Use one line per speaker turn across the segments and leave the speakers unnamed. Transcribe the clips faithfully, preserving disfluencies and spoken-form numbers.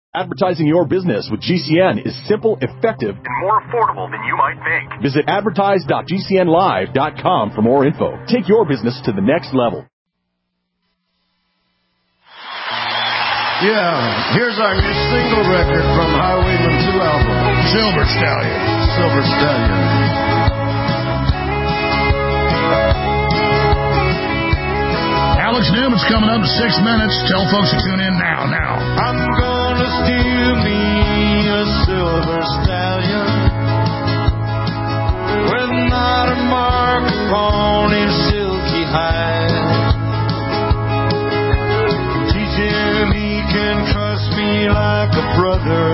Advertising your business with G C N is simple, effective,
and more affordable than you might think.
Visit advertise dot g c n live dot com for more info. Take your business to the next level.
Yeah, here's our new single record from Highwayman two album, Silver Stallion. Silver Stallion.
Alex Newman's coming up in six minutes. Tell folks to tune in now, now.
I'm gonna steal me a silver stallion with not a mark upon his silky hide. Teach him he can trust me like a brother.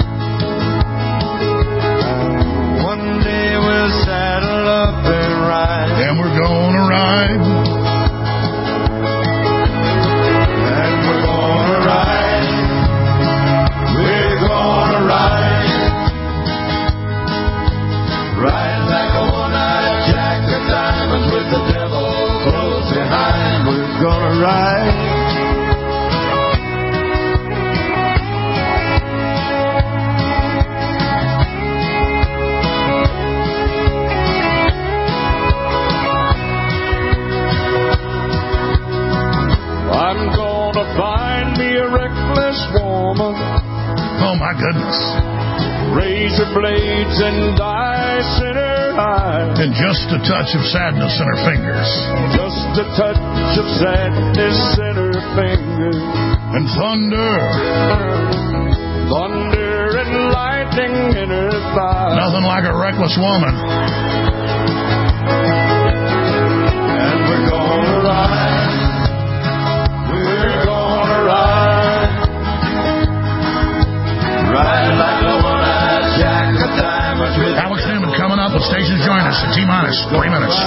One day we'll saddle up and ride.
And we're gonna ride.
Gonna ride. I'm gonna find me a reckless woman.
Oh my goodness.
Razor blades and dice in her eyes.
And just a touch of sadness in her fingers.
Just a touch of sadness in her fingers.
And thunder.
Thunder and lightning in her thighs.
Nothing like a reckless woman.
And we're gonna ride. We're gonna ride. Ride like a one-eyed jack of diamonds with
Alex Newman coming up with Stations Join Us in T-minus three minutes.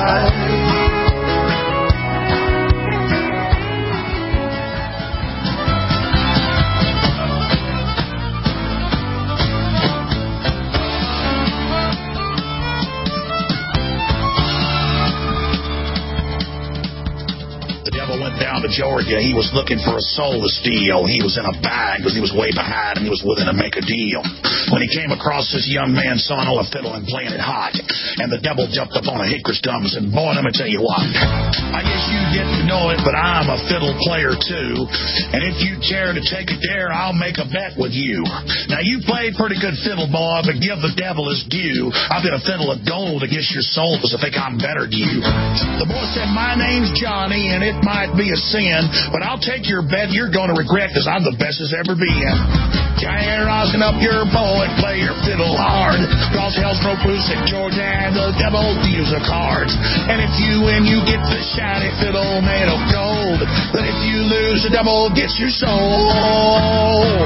Down to Georgia, he was looking for a soul to steal. He was in a bag because he was way behind and he was willing to make a deal. When he came across this young man sawing on a fiddle and playing it hot, and the devil jumped up on a hickory stump and said, "Boy, let me tell you what, I guess you didn't know it, but I'm a fiddle player too, and if you care to take a dare, I'll make a bet with you. Now, you played pretty good fiddle, boy, but give the devil his due. I've got a fiddle of gold against your soul because I think I'm better than you." The boy said, "My name's Johnny, and it might be a sin, but I'll take your bet you're going to regret because I'm the best as ever been. Johnny, rosin up your bow and play your fiddle hard, cause hell's no loose in Georgia and the devil deals the cards. And if you win, you get the shiny fiddle made of gold, but if you lose, the devil gets your soul."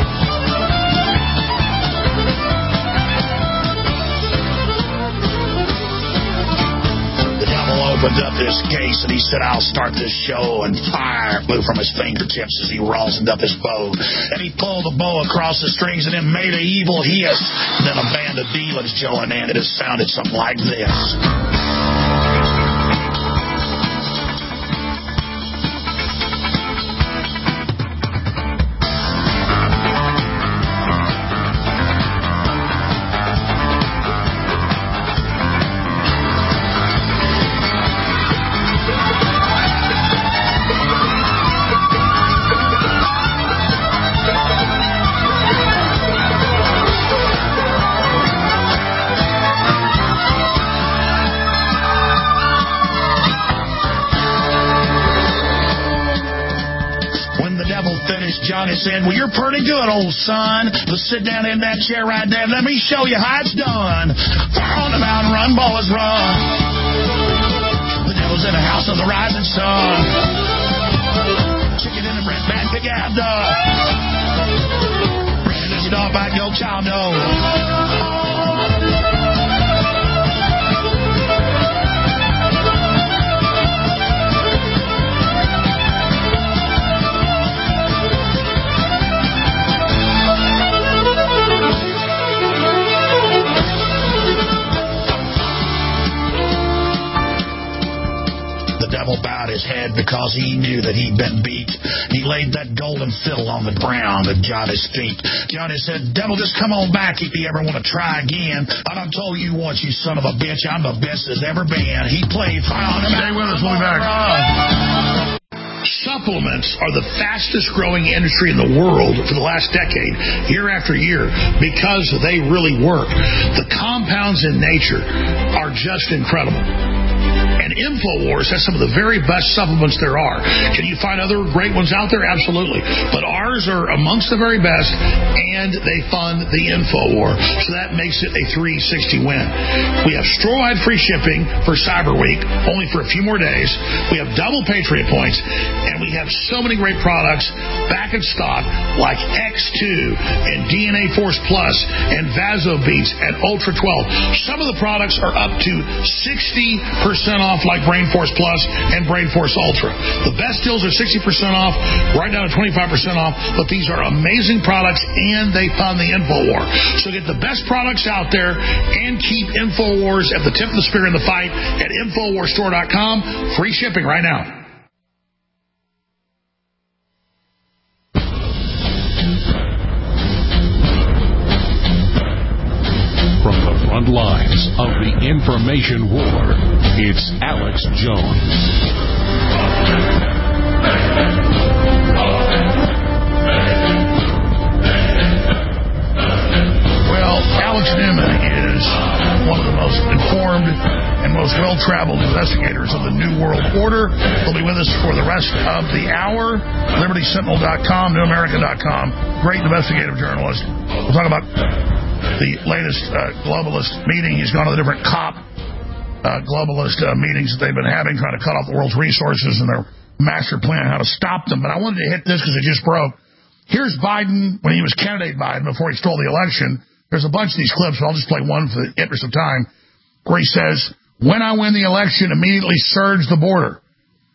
Opened up this case and he said, "I'll start this show," and fire blew from his fingertips as he rosined up his bow, and he pulled the bow across the strings and it made an evil hiss. And then a band of demons joined in and it sounded something like this. Johnny said, "Well, you're pretty good, old son. Let's sit down in that chair right there. Let me show you how it's done. Fire on the mountain, run, boys, run. The devil's in the house of the rising sun. Chicken in the bread bag together. Brandon, you don't bite your child, no." his head because he knew that he'd been beat. He laid that golden fiddle on the ground at Johnny's feet. Johnny said, devil, just come on back if you ever want to try again. I done told you once, you son of a bitch, I'm the best there's ever been. He played fine.
Stay with us, we'll be back.
Supplements are the fastest growing industry in the world for the last decade, year after year, because they really work. The compounds in nature are just incredible. And InfoWars has some of the very best supplements there are. Can you find other great ones out there? Absolutely. But ours are amongst the very best, and they fund the InfoWar. So that makes it a three sixty win. We have store-wide free shipping for Cyber Week, only for a few more days. We have double Patriot points, and we have so many great products back in stock, like X two and D N A Force Plus and VasoBeats and Ultra twelve. Some of the products are up to sixty percent off, like Brain Force Plus and Brain Force Ultra. The best deals are sixty percent off, right down to twenty-five percent off, but these are amazing products, and they fund the InfoWar. So get the best products out there and keep InfoWars at the tip of the spear in the fight at Infowars Store dot com. Free shipping right now.
From the front lines of the information war, it's Alex Jones.
Well, Alex Newman is one of the most informed and most well-traveled investigators of the New World Order. He'll be with us for the rest of the hour. Liberty Sentinel dot com, New American dot com. Great investigative journalist. We'll talk about the latest uh, globalist meeting. He's gone to the different COP uh, globalist uh, meetings that they've been having, trying to cut off the world's resources and their master plan, how to stop them. But I wanted to hit this because it just broke. Here's Biden when he was candidate Biden before he stole the election. There's a bunch of these clips, but I'll just play one for the interest of time, where he says, when I win the election, immediately surge the border.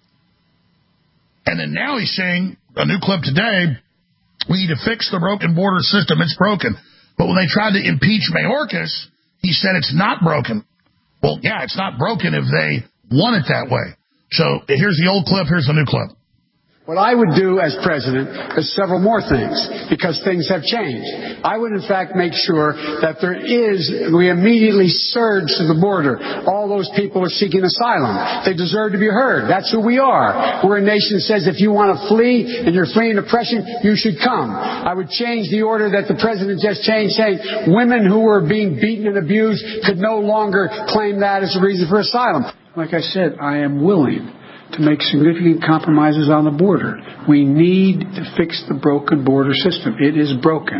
And then now he's saying, a new clip today, we need to fix the broken border system. It's broken. But when they tried to impeach Mayorkas, he said it's not broken. Well, yeah, it's not broken if they want it that way. So here's the old clip. Here's the new clip.
What I would do as president is several more things, because things have changed. I would, in fact, make sure that there is, we immediately surge to the border. All those people are seeking asylum. They deserve to be heard. That's who we are. We're a nation that says if you want to flee and you're fleeing oppression, you should come. I would change the order that the president just changed, saying women who were being beaten and abused could no longer claim that as a reason for asylum. Like I said, I am willing to make significant compromises on the border. We need to fix the broken border system. It is broken.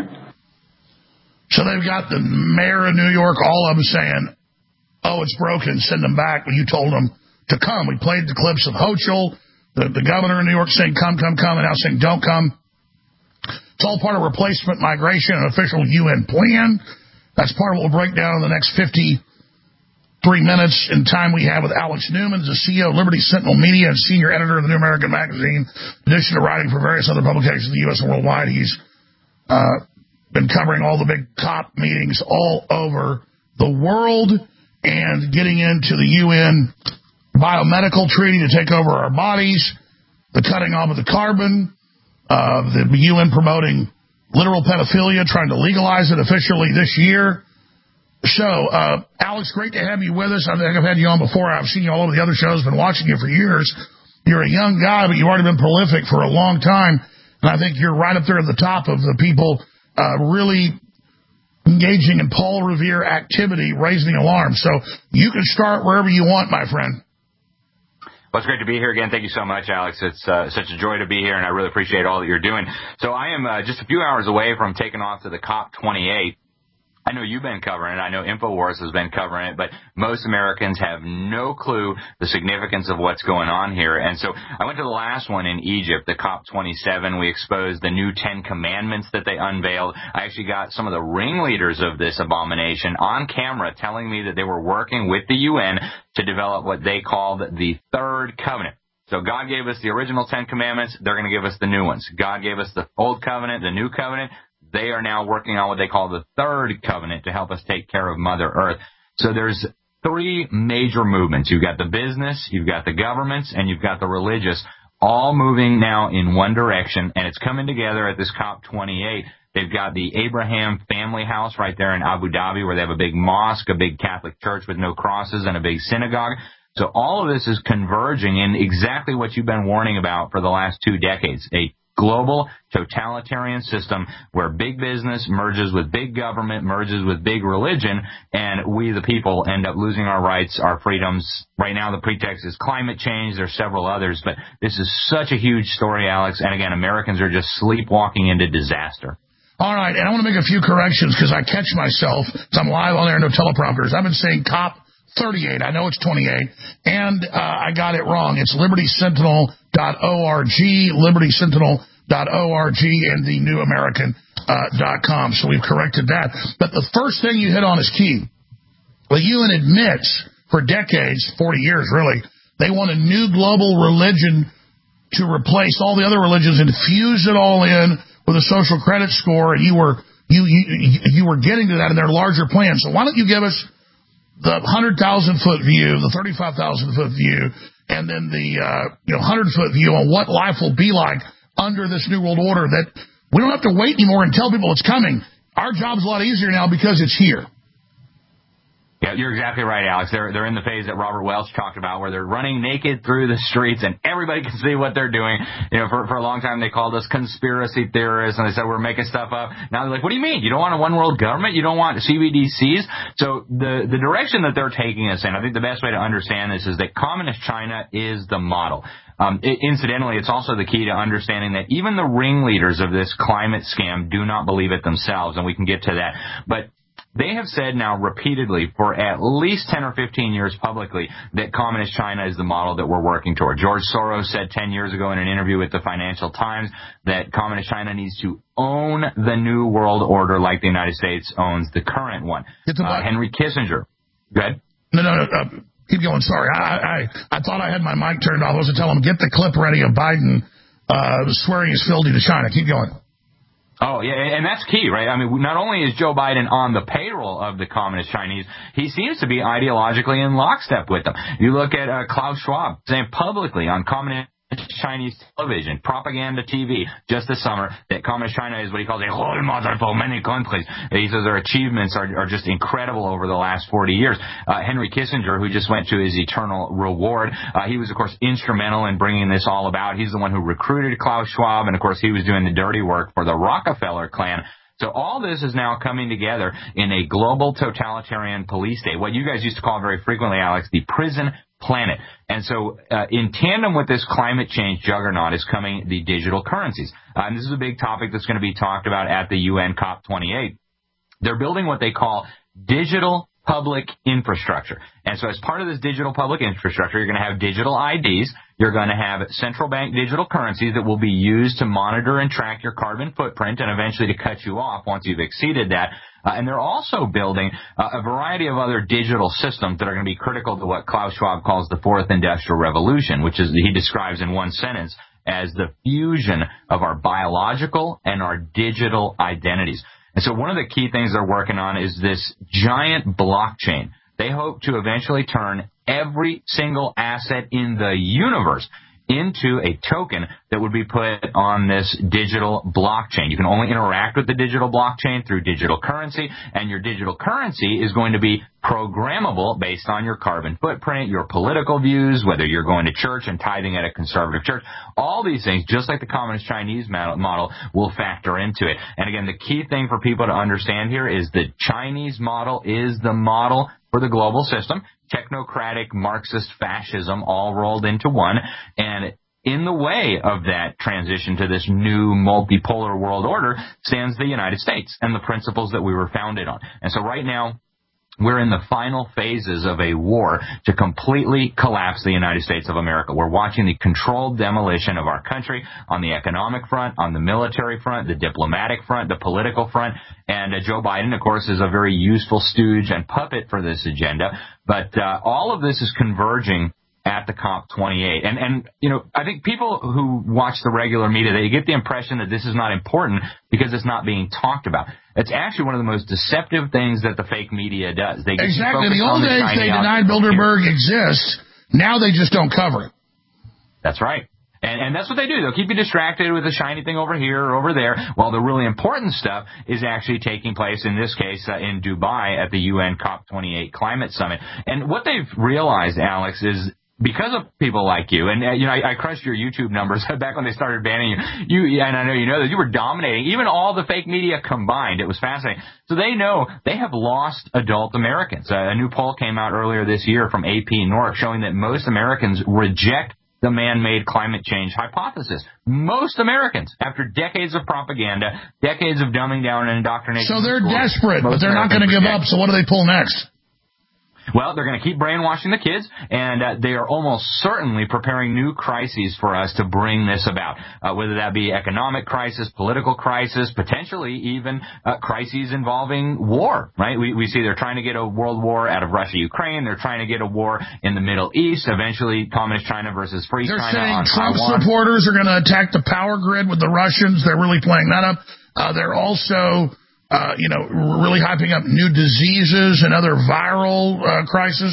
So they've got the mayor of New York, all of them saying, oh, it's broken, send them back when you told them to come. We played the clips of Hochul, the, the governor of New York saying, come, come, come, and now saying, don't come. It's all part of replacement migration, an official U N plan. That's part of what we'll break down in the next fifty Three minutes in time we have with Alex Newman, the C E O of Liberty Sentinel Media and senior editor of the New American Magazine, in addition to writing for various other publications in the U S and worldwide. He's uh, been covering all the big COP meetings all over the world and getting into the U N biomedical treaty to take over our bodies, the cutting off of the carbon, uh, the U N promoting literal pedophilia, trying to legalize it officially this year. So, uh, Alex, great to have you with us. I think I've had you on before. I've seen you all over the other shows, been watching you for years. You're a young guy, but you've already been prolific for a long time. And I think you're right up there at the top of the people uh, really engaging in Paul Revere activity, raising the alarm. So you can start wherever you want, my friend.
Well, it's great to be here again. Thank you so much, Alex. It's uh, such a joy to be here, and I really appreciate all that you're doing. So I am uh, just a few hours away from taking off to the COP twenty-eight. I know you've been covering it. I know InfoWars has been covering it, but most Americans have no clue the significance of what's going on here. And so I went to the last one in Egypt, the COP twenty-seven. We exposed the new Ten Commandments that they unveiled. I actually got some of the ringleaders of this abomination on camera telling me that they were working with the U N to develop what they called the Third Covenant. So God gave us the original Ten Commandments. They're going to give us the new ones. God gave us the Old Covenant, the New Covenant. They are now working on what they call the Third Covenant to help us take care of Mother Earth. So there's three major movements. You've got the business, you've got the governments, and you've got the religious, all moving now in one direction, and it's coming together at this COP twenty-eight. They've got the Abraham Family House right there in Abu Dhabi, where they have a big mosque, a big Catholic church with no crosses, and a big synagogue. So all of this is converging in exactly what you've been warning about for the last two decades, a global totalitarian system where big business merges with big government, merges with big religion, and we, the people, end up losing our rights, our freedoms. Right now, the pretext is climate change. There's several others, but this is such a huge story, Alex. And again, Americans are just sleepwalking into disaster.
All right, and I want to make a few corrections because I catch myself. So I'm live on there, no teleprompters. I've been saying COP thirty-eight. I know it's twenty-eight, and uh, I got it wrong. It's liberty sentinel dot org, liberty sentinel dot org, and the new american dot com. So we've corrected that. But the first thing you hit on is key. Well, U N admits for decades, forty years really, they want a new global religion to replace all the other religions and fuse it all in with a social credit score, and you were you you you were getting to that in their larger plan. So why don't you give us the one hundred thousand foot view, the thirty-five thousand foot view, and then the uh, you know one hundred foot view on what life will be like under this new world order, that we don't have to wait anymore and tell people it's coming. Our job's a lot easier now because it's here.
Yeah, you're exactly right, Alex. They're they're in the phase that Robert Welch talked about, where they're running naked through the streets and everybody can see what they're doing. You know, for for a long time they called us conspiracy theorists, and they said we're making stuff up. Now they're like, what do you mean? You don't want a one world government? You don't want C B D Cs? So the the direction that they're taking us in, I think the best way to understand this is that communist China is the model. Um, it, incidentally, it's also the key to understanding that even the ringleaders of this climate scam do not believe it themselves, and we can get to that. But they have said now repeatedly for at least ten or fifteen years publicly that communist China is the model that we're working toward. George Soros said ten years ago in an interview with the Financial Times that communist China needs to own the new world order like the United States owns the current one. Uh, Henry Kissinger. Go ahead.
No, no, no. Uh, keep going. Sorry. I, I I thought I had my mic turned off. I was to tell him, get the clip ready of Biden uh, swearing his fealty to China. Keep going.
Oh, yeah, and that's key, right? I mean, not only is Joe Biden on the payroll of the communist Chinese, he seems to be ideologically in lockstep with them. You look at uh, Klaus Schwab saying publicly on communist Chinese television, propaganda T V, just this summer, that communist China is what he calls a role model for many countries. He says their achievements are, are just incredible over the last forty years. Uh, Henry Kissinger, who just went to his eternal reward, uh, he was, of course, instrumental in bringing this all about. He's the one who recruited Klaus Schwab, and, of course, he was doing the dirty work for the Rockefeller clan. So all this is now coming together in a global totalitarian police state, what you guys used to call very frequently, Alex, the prison planet. And so uh, in tandem with this climate change juggernaut is coming the digital currencies. Uh, and this is a big topic that's going to be talked about at the U N COP twenty-eight. They're building what they call digital public infrastructure. And so as part of this digital public infrastructure, you're going to have digital I Ds. You're going to have central bank digital currencies that will be used to monitor and track your carbon footprint and eventually to cut you off once you've exceeded that. Uh, and they're also building uh, a variety of other digital systems that are going to be critical to what Klaus Schwab calls the fourth industrial revolution, which is he describes in one sentence as the fusion of our biological and our digital identities. And so one of the key things they're working on is this giant blockchain. They hope to eventually turn every single asset in the universe into a token that would be put on this digital blockchain. You can only interact with the digital blockchain through digital currency, and your digital currency is going to be programmable based on your carbon footprint, your political views, whether you're going to church and tithing at a conservative church. All these things, just like the Communist Chinese model, will factor into it. And again, the key thing for people to understand here is the Chinese model is the model for the global system. Technocratic Marxist fascism all rolled into one. And in the way of that transition to this new multipolar world order stands the United States and the principles that we were founded on. And so right now, we're in the final phases of a war to completely collapse the United States of America. We're watching the controlled demolition of our country on the economic front, on the military front, the diplomatic front, the political front. And uh, Joe Biden, of course, is a very useful stooge and puppet for this agenda. But uh, all of this is converging at the COP twenty-eight. And, and, you know, I think people who watch the regular media, they get the impression that this is not important because it's not being talked about. It's actually one of the most deceptive things that the fake media does. They
exactly. In the old days, they denied Bilderberg exists. Now they just don't cover it.
That's right. And, and that's what they do. They'll keep you distracted with a shiny thing over here or over there, while the really important stuff is actually taking place, in this case, uh, in Dubai at the U N COP twenty-eight Climate Summit. And what they've realized, Alex, is because of people like you, and, uh, you know, I, I crushed your YouTube numbers back when they started banning you, you, and I know you know that you were dominating, even all the fake media combined. It was fascinating. So they know they have lost adult Americans. Uh, a new poll came out earlier this year from A P North showing that most Americans reject the man-made climate change hypothesis. Most Americans, after decades of propaganda, decades of dumbing down and indoctrination.
So they're desperate, but they're not going to give up. So what do they pull next?
Well, they're going to keep brainwashing the kids, and uh, they are almost certainly preparing new crises for us to bring this about, uh, whether that be economic crisis, political crisis, potentially even uh, crises involving war, right? We, we see they're trying to get a world war out of Russia-Ukraine. They're trying to get a war in the Middle East, eventually Communist China versus Free
they're
China
saying
on
Trump
Taiwan.
Supporters are going to attack the power grid with the Russians. They're really playing that up. Uh, they're also... Uh, you know, really hyping up new diseases and other viral uh, crises.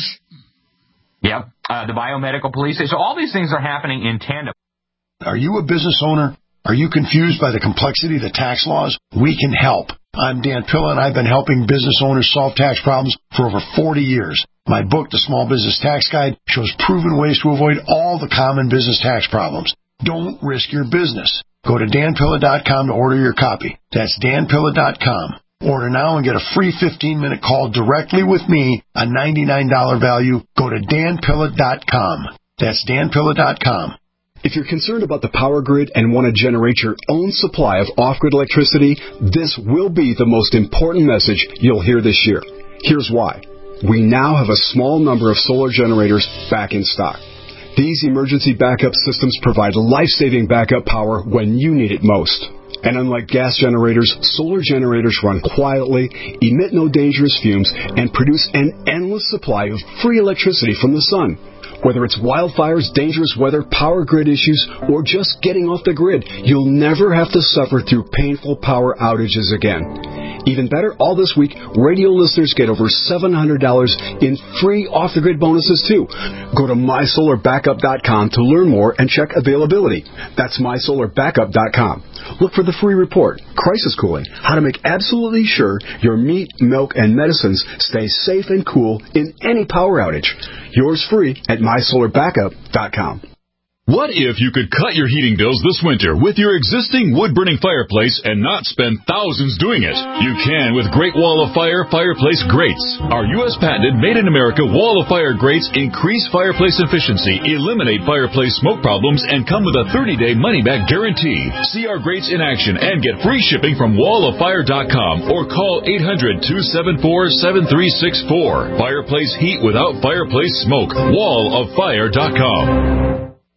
Yep. Uh, the biomedical police. So all these things are happening in tandem.
Are you a business owner? Are you confused by the complexity of the tax laws? We can help. I'm Dan Pilla, and I've been helping business owners solve tax problems for over forty years. My book, The Small Business Tax Guide, shows proven ways to avoid all the common business tax problems. Don't risk your business. Go to dan pilla dot com to order your copy. That's dan pilla dot com. Order now and get a free fifteen-minute call directly with me, a ninety-nine dollars value. Go to dan pilla dot com. That's dan pilla dot com.
If you're concerned about the power grid and want to generate your own supply of off-grid electricity, this will be the most important message you'll hear this year. Here's why. We now have a small number of solar generators back in stock. These emergency backup systems provide life-saving backup power when you need it most. And unlike gas generators, solar generators run quietly, emit no dangerous fumes, and produce an endless supply of free electricity from the sun. Whether it's wildfires, dangerous weather, power grid issues, or just getting off the grid, you'll never have to suffer through painful power outages again. Even better, all this week, radio listeners get over seven hundred dollars in free off-the-grid bonuses, too. Go to my solar backup dot com to learn more and check availability. That's my solar backup dot com. Look for the free report, Crisis Cooling, how to make absolutely sure your meat, milk, and medicines stay safe and cool in any power outage. Yours free at my solar backup dot com.
What if you could cut your heating bills this winter with your existing wood-burning fireplace and not spend thousands doing it? You can with Great Wall of Fire Fireplace Grates. Our U S patented made-in-America Wall of Fire grates increase fireplace efficiency, eliminate fireplace smoke problems, and come with a thirty-day money-back guarantee. See our grates in action and get free shipping from wall of fire dot com or call eight hundred, two seven four, seven three six four. Fireplace heat without fireplace smoke. wall of fire dot com.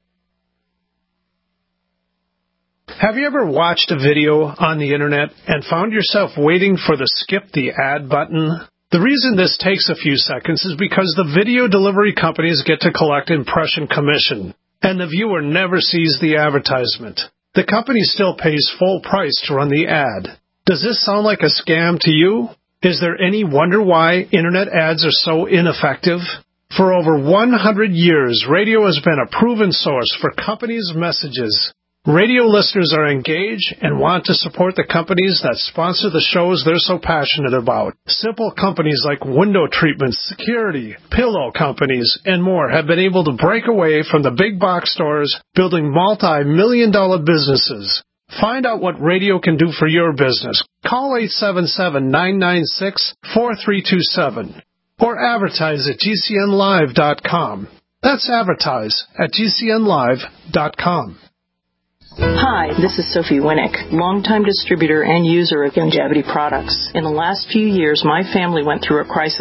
Have you ever watched a video on the internet and found yourself waiting for the skip the ad button? The reason this takes a few seconds is because the video delivery companies get to collect impression commission, and the viewer never sees the advertisement. The company still pays full price to run the ad. Does this sound like a scam to you? Is there any wonder why internet ads are so ineffective? For over one hundred years, radio has been a proven source for companies' messages. Radio listeners are engaged and want to support the companies that sponsor the shows they're so passionate about. Simple companies like window treatments, security, pillow companies, and more have been able to break away from the big box stores, building multi-million dollar businesses. Find out what radio can do for your business. Call eight seven seven, nine nine six, four three two seven or advertise at G C N live dot com. That's advertise at G C N live dot com.
Hi, this is Sophie Winnick, longtime distributor and user of Longevity products. In the last few years, my family went through a crisis.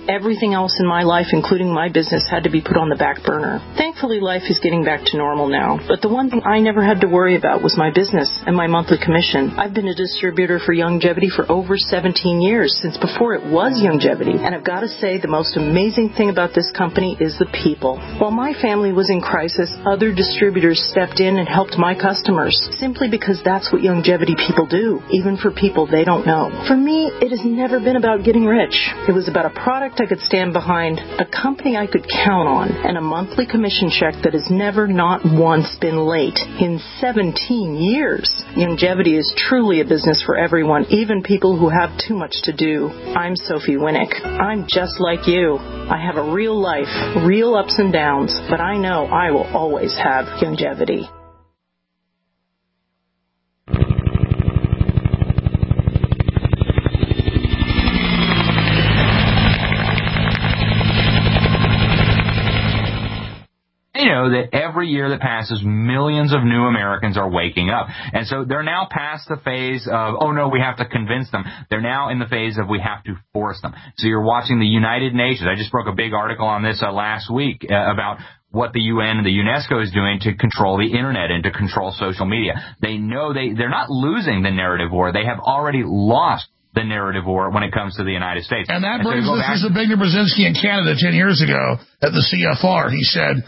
everything else in my life, including my business, had to be put on the back burner. Thankfully, life is getting back to normal now. But the one thing I never had to worry about was my business and my monthly commission. I've been a distributor for Youngevity for over seventeen years, since before it was Youngevity. And I've got to say, the most amazing thing about this company is the people. While my family was in crisis, other distributors stepped in and helped my customers, simply because that's what Youngevity people do, even for people they don't know. For me, it has never been about getting rich. It was about a product I could stand behind, a company I could count on, and a monthly commission check that has never, not once, been late in seventeen years. Youngevity is truly a business for everyone, even people who have too much to do. I'm Sophie Winnick. I'm just like you. I have a real life, real ups and downs, but I know I will always have Youngevity.
You know that every year that passes, millions of new Americans are waking up. And so they're now past the phase of, oh, no, we have to convince them. They're now in the phase of we have to force them. So you're watching the United Nations. I just broke a big article on this uh, last week uh, about what the U N and the UNESCO is doing to control the Internet and to control social media. They know they, they're not losing the narrative war. They have already lost the narrative war when it comes to the United States.
And that
and
brings
so
us, this is Victor Brzezinski in Canada ten years ago at the C F R. He said,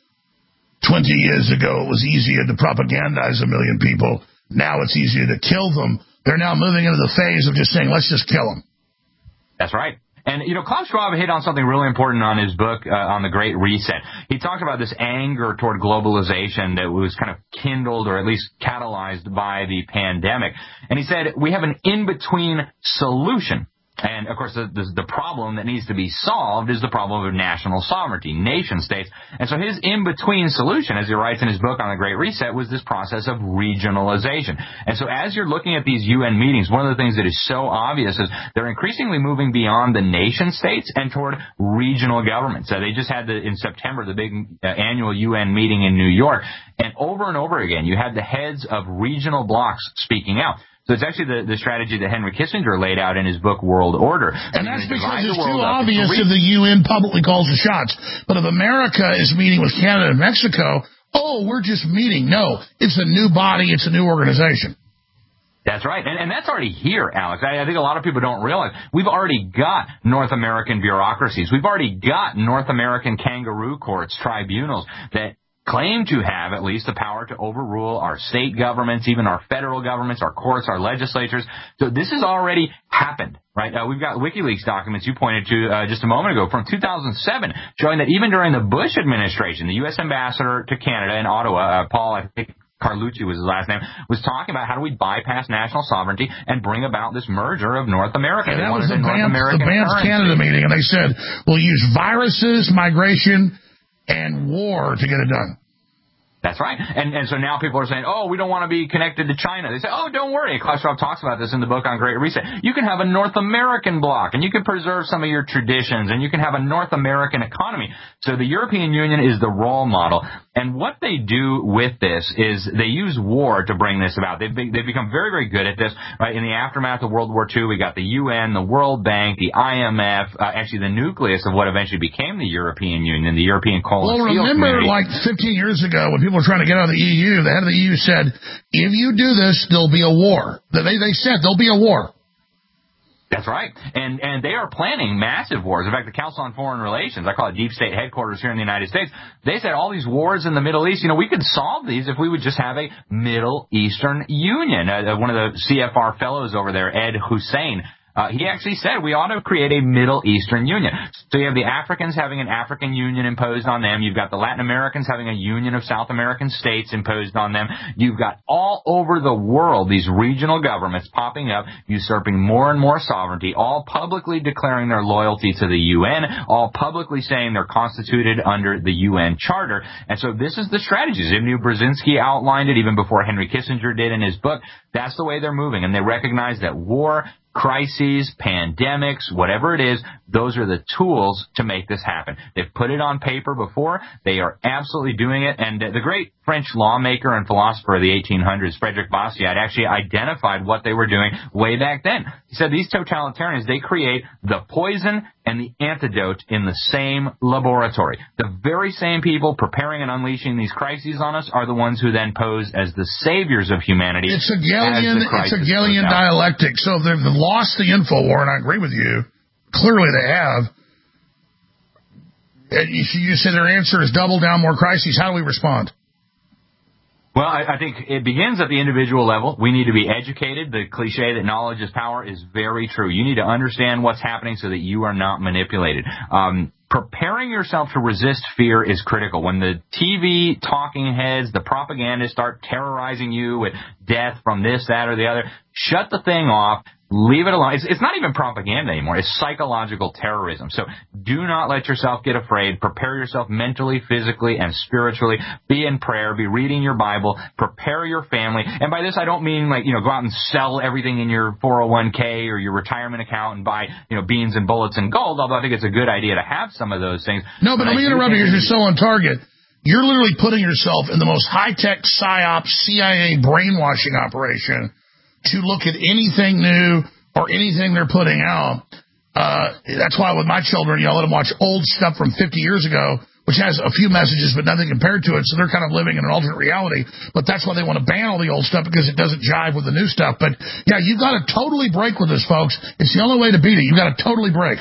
twenty years ago, it was easier to propagandize a million people. Now it's easier to kill them. They're now moving into the phase of just saying, let's just kill them.
That's right. And, you know, Klaus Schwab hit on something really important on his book, uh, on the Great Reset. He talked about this anger toward globalization that was kind of kindled or at least catalyzed by the pandemic. And he said, we have an in-between solution. And, of course, the, the, the problem that needs to be solved is the problem of national sovereignty, nation states. And so his in-between solution, as he writes in his book on the Great Reset, was this process of regionalization. And so as you're looking at these U N meetings, one of the things that is so obvious is they're increasingly moving beyond the nation states and toward regional governments. So they just had, the, in September, the big uh, annual U N meeting in New York. And over and over again, you had the heads of regional blocs speaking out. So it's actually the, the strategy that Henry Kissinger laid out in his book, World Order.
And that's because it's too obvious if the U N publicly calls the shots. But if America is meeting with Canada and Mexico, oh, we're just meeting. No, it's a new body. It's a new organization.
That's right. And, and that's already here, Alex. I, I think a lot of people don't realize we've already got North American bureaucracies. We've already got North American kangaroo courts, tribunals that claim to have at least the power to overrule our state governments, even our federal governments, our courts, our legislatures. So this has already happened, right? Uh, we've got WikiLeaks documents you pointed to uh, just a moment ago from two thousand seven showing that even during the Bush administration, the U S ambassador to Canada in Ottawa, uh, Paul, I think Carlucci was his last name, was talking about how do we bypass national sovereignty and bring about this merger of North America.
And that was the Banff, the Banff Canada meeting, and they said, we'll use viruses, migration, and war to get it done.
That's right. And and so now people are saying, oh, we don't want to be connected to China. They say, oh, don't worry. Klaus Schwab talks about this in the book on Great Reset. You can have a North American bloc, and you can preserve some of your traditions, and you can have a North American economy. So the European Union is the role model. And what they do with this is they use war to bring this about. They've, be, they've become very, very good at this. Right? In the aftermath of World War Two, we got the U N, the World Bank, the I M F, uh, actually the nucleus of what eventually became the European Union, the European Coal and
Steel Community. Well, remember like fifteen years ago when people were trying to get out of the E U, the head of the E U said, if you do this, there'll be a war. They, they said there'll be a war.
That's right. And and they are planning massive wars. In fact, the Council on Foreign Relations, I call it deep state headquarters here in the United States, they said all these wars in the Middle East, you know, we could solve these if we would just have a Middle Eastern Union. Uh, one of the C F R fellows over there, Ed Hussein, Uh, he actually said we ought to create a Middle Eastern Union. So you have the Africans having an African Union imposed on them. You've got the Latin Americans having a Union of South American states imposed on them. You've got all over the world these regional governments popping up, usurping more and more sovereignty, all publicly declaring their loyalty to the U N, all publicly saying they're constituted under the U N Charter. And so this is the strategy. Zbigniew Brzezinski outlined it even before Henry Kissinger did in his book. That's the way they're moving. And they recognize that war, crises, pandemics, whatever it is, those are the tools to make this happen. They've put it on paper before. They are absolutely doing it. And the great French lawmaker and philosopher of the eighteen hundreds, Frederick Bastiat, actually identified what they were doing way back then. He said these totalitarians, they create the poison and and the antidote in the same laboratory. The very same people preparing and unleashing these crises on us are the ones who then pose as the saviors of humanity.
It's a Galilean, it's a Galilean dialectic. So they've lost the info war, and I agree with you. Clearly they have. You, you said their answer is double down, more crises. How do we respond?
Well, I, I think it begins at the individual level. We need to be educated. The cliche that knowledge is power is very true. You need to understand what's happening so that you are not manipulated. Um, preparing yourself to resist fear is critical. When the T V talking heads, the propagandists start terrorizing you with death from this, that, or the other, shut the thing off. Leave it alone. It's, it's not even propaganda anymore. It's psychological terrorism. So do not let yourself get afraid. Prepare yourself mentally, physically, and spiritually. Be in prayer. Be reading your Bible. Prepare your family. And by this, I don't mean like, you know, go out and sell everything in your four oh one k or your retirement account and buy, you know, beans and bullets and gold, although I think it's a good idea to have some of those things.
No, but, but let me interrupt you because you're so on target. You're literally putting yourself in the most high-tech PSYOP, C I A brainwashing operation to look at anything new or anything they're putting out. Uh, that's why with my children, you know, I let them watch old stuff from fifty years ago, which has a few messages but nothing compared to it, so they're kind of living in an alternate reality. But that's why they want to ban all the old stuff, because it doesn't jive with the new stuff. But, yeah, you've got to totally break with this, folks. It's the only way to beat it. You've got to totally break.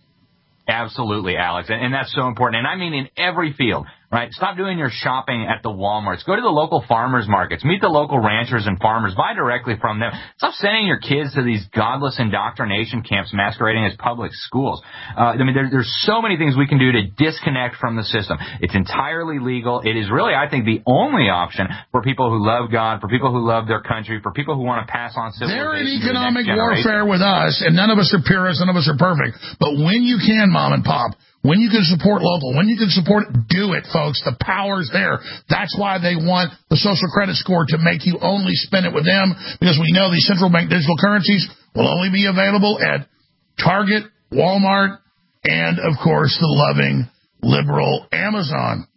Absolutely, Alex, and, and that's so important. And I mean in every field, right? Stop doing your shopping at the Walmarts. Go to the local farmers markets. Meet the local ranchers and farmers. Buy directly from them. Stop sending your kids to these godless indoctrination camps masquerading as public schools. Uh, I mean, there, there's so many things we can do to disconnect from the system. It's entirely legal. It is really, I think, the only option for people who love God, for people who love their country, for people who want to pass on civilization.
They're in economic warfare with us, and none of us are purists, none of us are perfect. But when you can, Mom and Pop, when you can support local, when you can support, do it, folks. The power's there. That's why they want the social credit score to make you only spend it with them, because we know these central bank digital currencies will only be available at Target, Walmart, and, of course, the loving, liberal Amazon.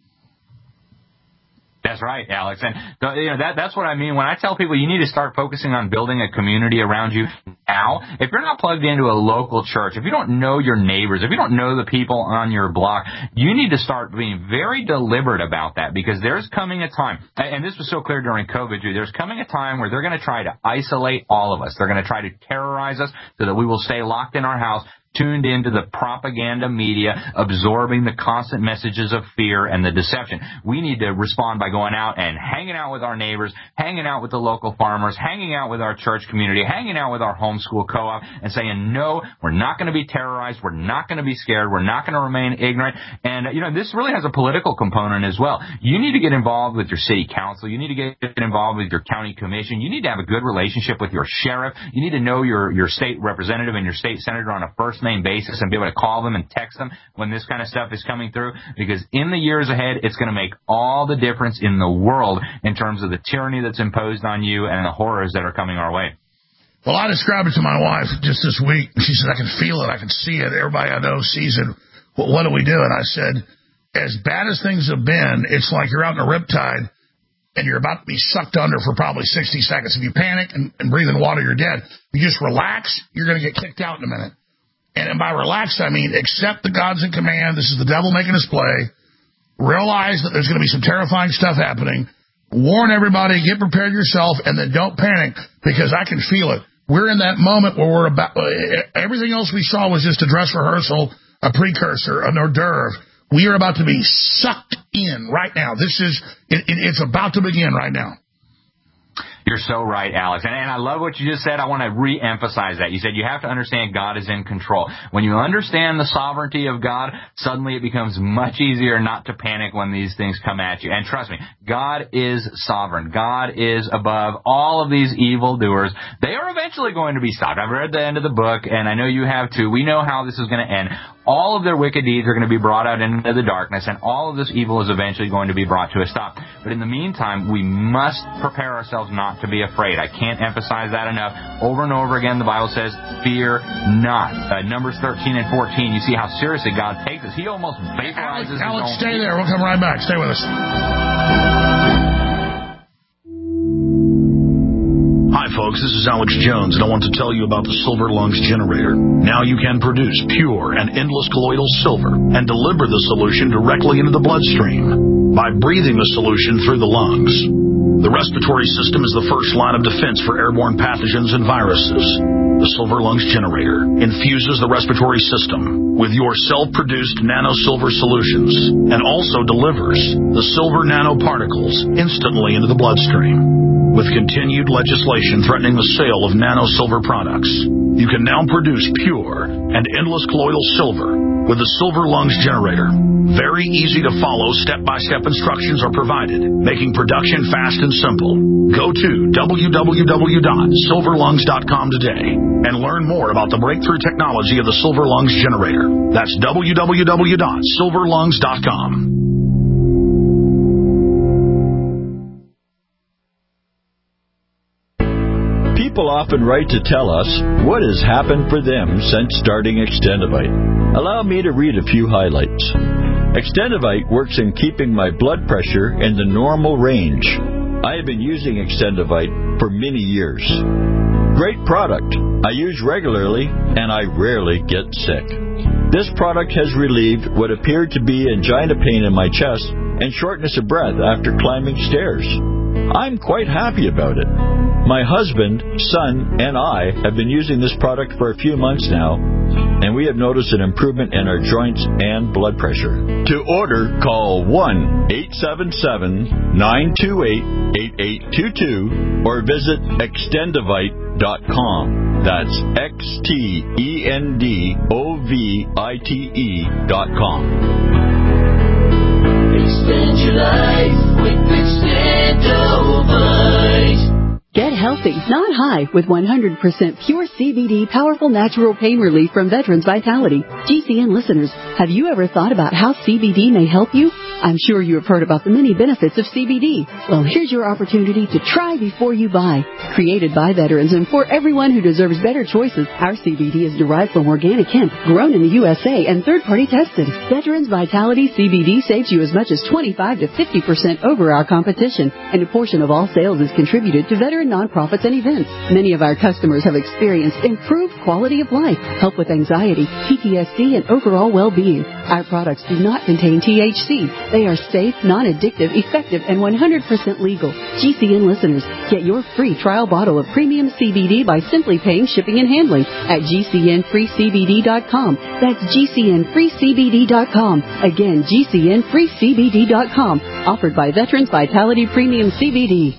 That's right, Alex. And you know, that, that's what I mean when I tell people you need to start focusing on building a community around you now. If you're not plugged into a local church, if you don't know your neighbors, if you don't know the people on your block, you need to start being very deliberate about that, because there's coming a time, and this was so clear during COVID, too, there's coming a time where they're going to try to isolate all of us. They're going to try to terrorize us so that we will stay locked in our house, tuned into the propaganda media, absorbing the constant messages of fear and the deception. We need to respond by going out and hanging out with our neighbors, hanging out with the local farmers, hanging out with our church community, hanging out with our homeschool co-op, and saying, no, we're not going to be terrorized, we're not going to be scared, we're not going to remain ignorant. And, you know, this really has a political component as well. You need to get involved with your city council. You need to get involved with your county commission. You need to have a good relationship with your sheriff. You need to know your, your state representative and your state senator on a first name basis and be able to call them and text them when this kind of stuff is coming through, because in the years ahead, it's going to make all the difference in the world in terms of the tyranny that's imposed on you and the horrors that are coming our way.
Well, I described it to my wife just this week. She said, I can feel it. I can see it. Everybody I know sees it. Well, what do we do? And I said, as bad as things have been, it's like you're out in a riptide and you're about to be sucked under for probably sixty seconds. If you panic and, and breathe in water, you're dead. If you just relax, you're going to get kicked out in a minute. And by relax, I mean accept the God's in command. This is the devil making us play. Realize that there's going to be some terrifying stuff happening. Warn everybody, get prepared yourself, and then don't panic, because I can feel it. We're in that moment where we're about, everything else we saw was just a dress rehearsal, a precursor, an hors d'oeuvre. We are about to be sucked in right now. This is, it, it, it's about to begin right now.
You're so right, Alex. And, and I love what you just said. I want to re-emphasize that. You said you have to understand God is in control. When you understand the sovereignty of God, suddenly it becomes much easier not to panic when these things come at you. And trust me, God is sovereign. God is above all of these evildoers. They are eventually going to be stopped. I've read the end of the book, and I know you have too. We know how this is going to end. All of their wicked deeds are going to be brought out into the darkness, and all of this evil is eventually going to be brought to a stop. But in the meantime, we must prepare ourselves not to be afraid. I can't emphasize that enough. Over and over again, the Bible says, fear not. Uh, Numbers thirteen and fourteen, you see how seriously God takes us. He almost vaporizes
Alex, Alex
his own
stay
people.
there. We'll come right back. Stay with us.
Hi, folks. This is Alex Jones, and I want to tell you about the Silver Lungs Generator. Now you can produce pure and endless colloidal silver and deliver the solution directly into the bloodstream by breathing the solution through the lungs. The respiratory system is the first line of defense for airborne pathogens and viruses. The Silver Lungs Generator infuses the respiratory system with your self-produced nanosilver solutions and also delivers the silver nanoparticles instantly into the bloodstream. With continued legislation threatening the sale of nanosilver products, you can now produce pure and endless colloidal silver with the Silver Lungs Generator. Very easy to follow, step-by-step instructions are provided, making production fast and simple. Go to w w w dot silver lungs dot com today and learn more about the breakthrough technology of the Silver Lungs Generator. That's w w w dot silver lungs dot com.
People often write to tell us what has happened for them since starting Extendivite. Allow me to read a few highlights. Extendivite works in keeping my blood pressure in the normal range. I have been using Extendivite for many years. Great product. I use regularly and I rarely get sick. This product has relieved what appeared to be angina pain in my chest and shortness of breath after climbing stairs. I'm quite happy about it. My husband, son, and I have been using this product for a few months now, and we have noticed an improvement in our joints and blood pressure. To order, call one eight seven seven, nine two eight, eight eight two two or visit extendivite dot com. That's X T E N D O V I T E dot com.
Extend your life with Extendivite.
Get healthy, not high, with one hundred percent pure C B D powerful natural pain relief from Veterans Vitality. G C N listeners, have you ever thought about how C B D may help you? I'm sure you have heard about the many benefits of C B D. Well, here's your opportunity to try before you buy. Created by veterans and for everyone who deserves better choices, our C B D is derived from organic hemp, grown in the U S A and third-party tested. Veterans Vitality C B D saves you as much as twenty-five to fifty percent over our competition, and a portion of all sales is contributed to veteran nonprofits and events. Many of our customers have experienced improved quality of life, help with anxiety, P T S D, and overall well-being. Our products do not contain T H C. They are safe, non-addictive, effective, and one hundred percent legal. G C N listeners, get your free trial bottle of premium C B D by simply paying shipping and handling at G C N free C B D dot com. That's G C N free C B D dot com. Again, G C N free C B D dot com. Offered by Veterans Vitality Premium C B D.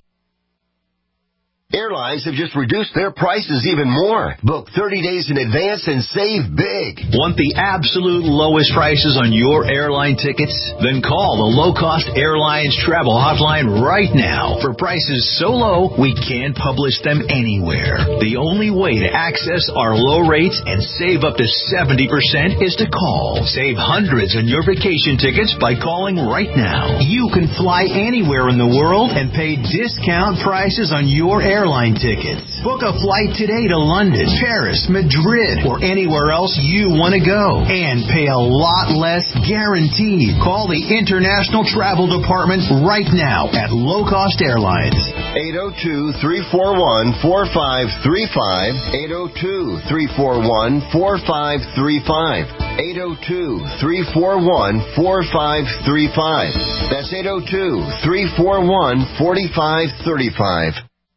Airlines have just reduced their prices even more. Book thirty days in advance and save big.
Want the absolute lowest prices on your airline tickets? Then call the Low Cost Airlines Travel Hotline right now for prices so low we can't publish them anywhere. The only way to access our low rates and save up to seventy percent is to call. Save hundreds on your vacation tickets by calling right now. You can fly anywhere in the world and pay discount prices on your airline Airline tickets. Book a flight today to London, Paris, Madrid, or anywhere else you want to go and pay a lot less guaranteed. Call the International Travel Department right now at Low Cost Airlines.
eight oh two, three four one, four five three five. eight oh two, three four one, four five three five. eight oh two, three four one, four five three five. That's eight oh two, three four one, four five three five.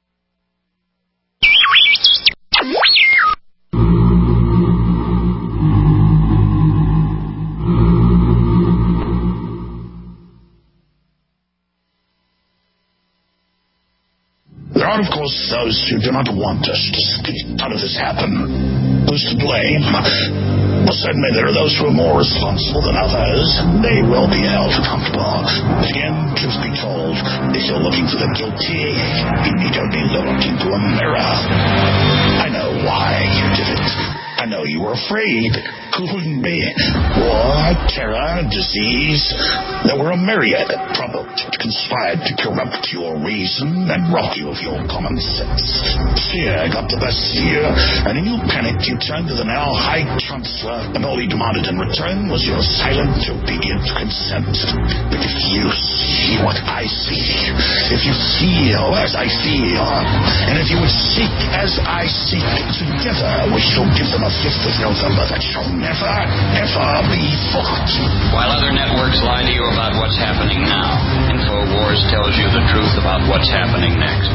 There are, of course, those who do not want us to see none of this happen. Who's to blame? Well, certainly there are those who are more responsible than others. They will be held accountable. But again, truth be told, if you're looking for the guilty, you need only look into a mirror. I know why you did it. I know you were afraid. couldn't be war, terror, disease. There were a myriad of troubles that conspired to corrupt your reason and rob you of your common sense. Fear got the best of you, and in your panic you turned to the now High Chancellor, and all he demanded in return was your silent, obedient consent. But if you see what I see, if you feel as I feel, and if you would seek as I seek, together we shall give them a fifth of November that shall never, ever be forgotten.
While other networks lie to you about what's happening now, InfoWars tells you the truth about what's happening next.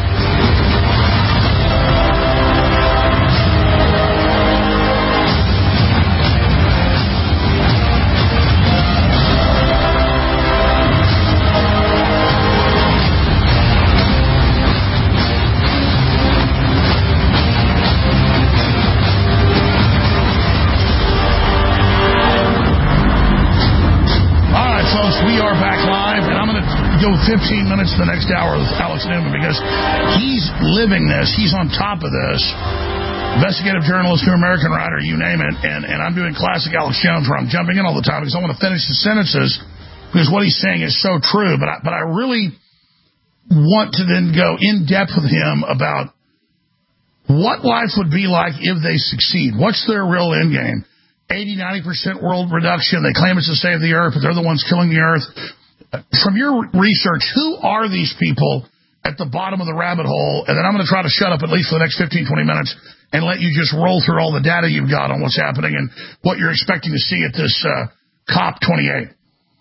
Go fifteen minutes to the next hour with Alex Newman because he's living this. He's on top of this. Investigative journalist to American writer, you name it. And, and I'm doing classic Alex Jones where I'm jumping in all the time because I want to finish the sentences because what he's saying is so true. But I, but I really want to then go in depth with him about what life would be like if they succeed. What's their real end game? eighty, ninety percent world reduction. They claim it's to save the earth, but they're the ones killing the earth. From your research, who are these people at the bottom of the rabbit hole? And then I'm going to try to shut up at least for the next fifteen, twenty minutes and let you just roll through all the data you've got on what's happening and what you're expecting to see at this uh, COP twenty-eight.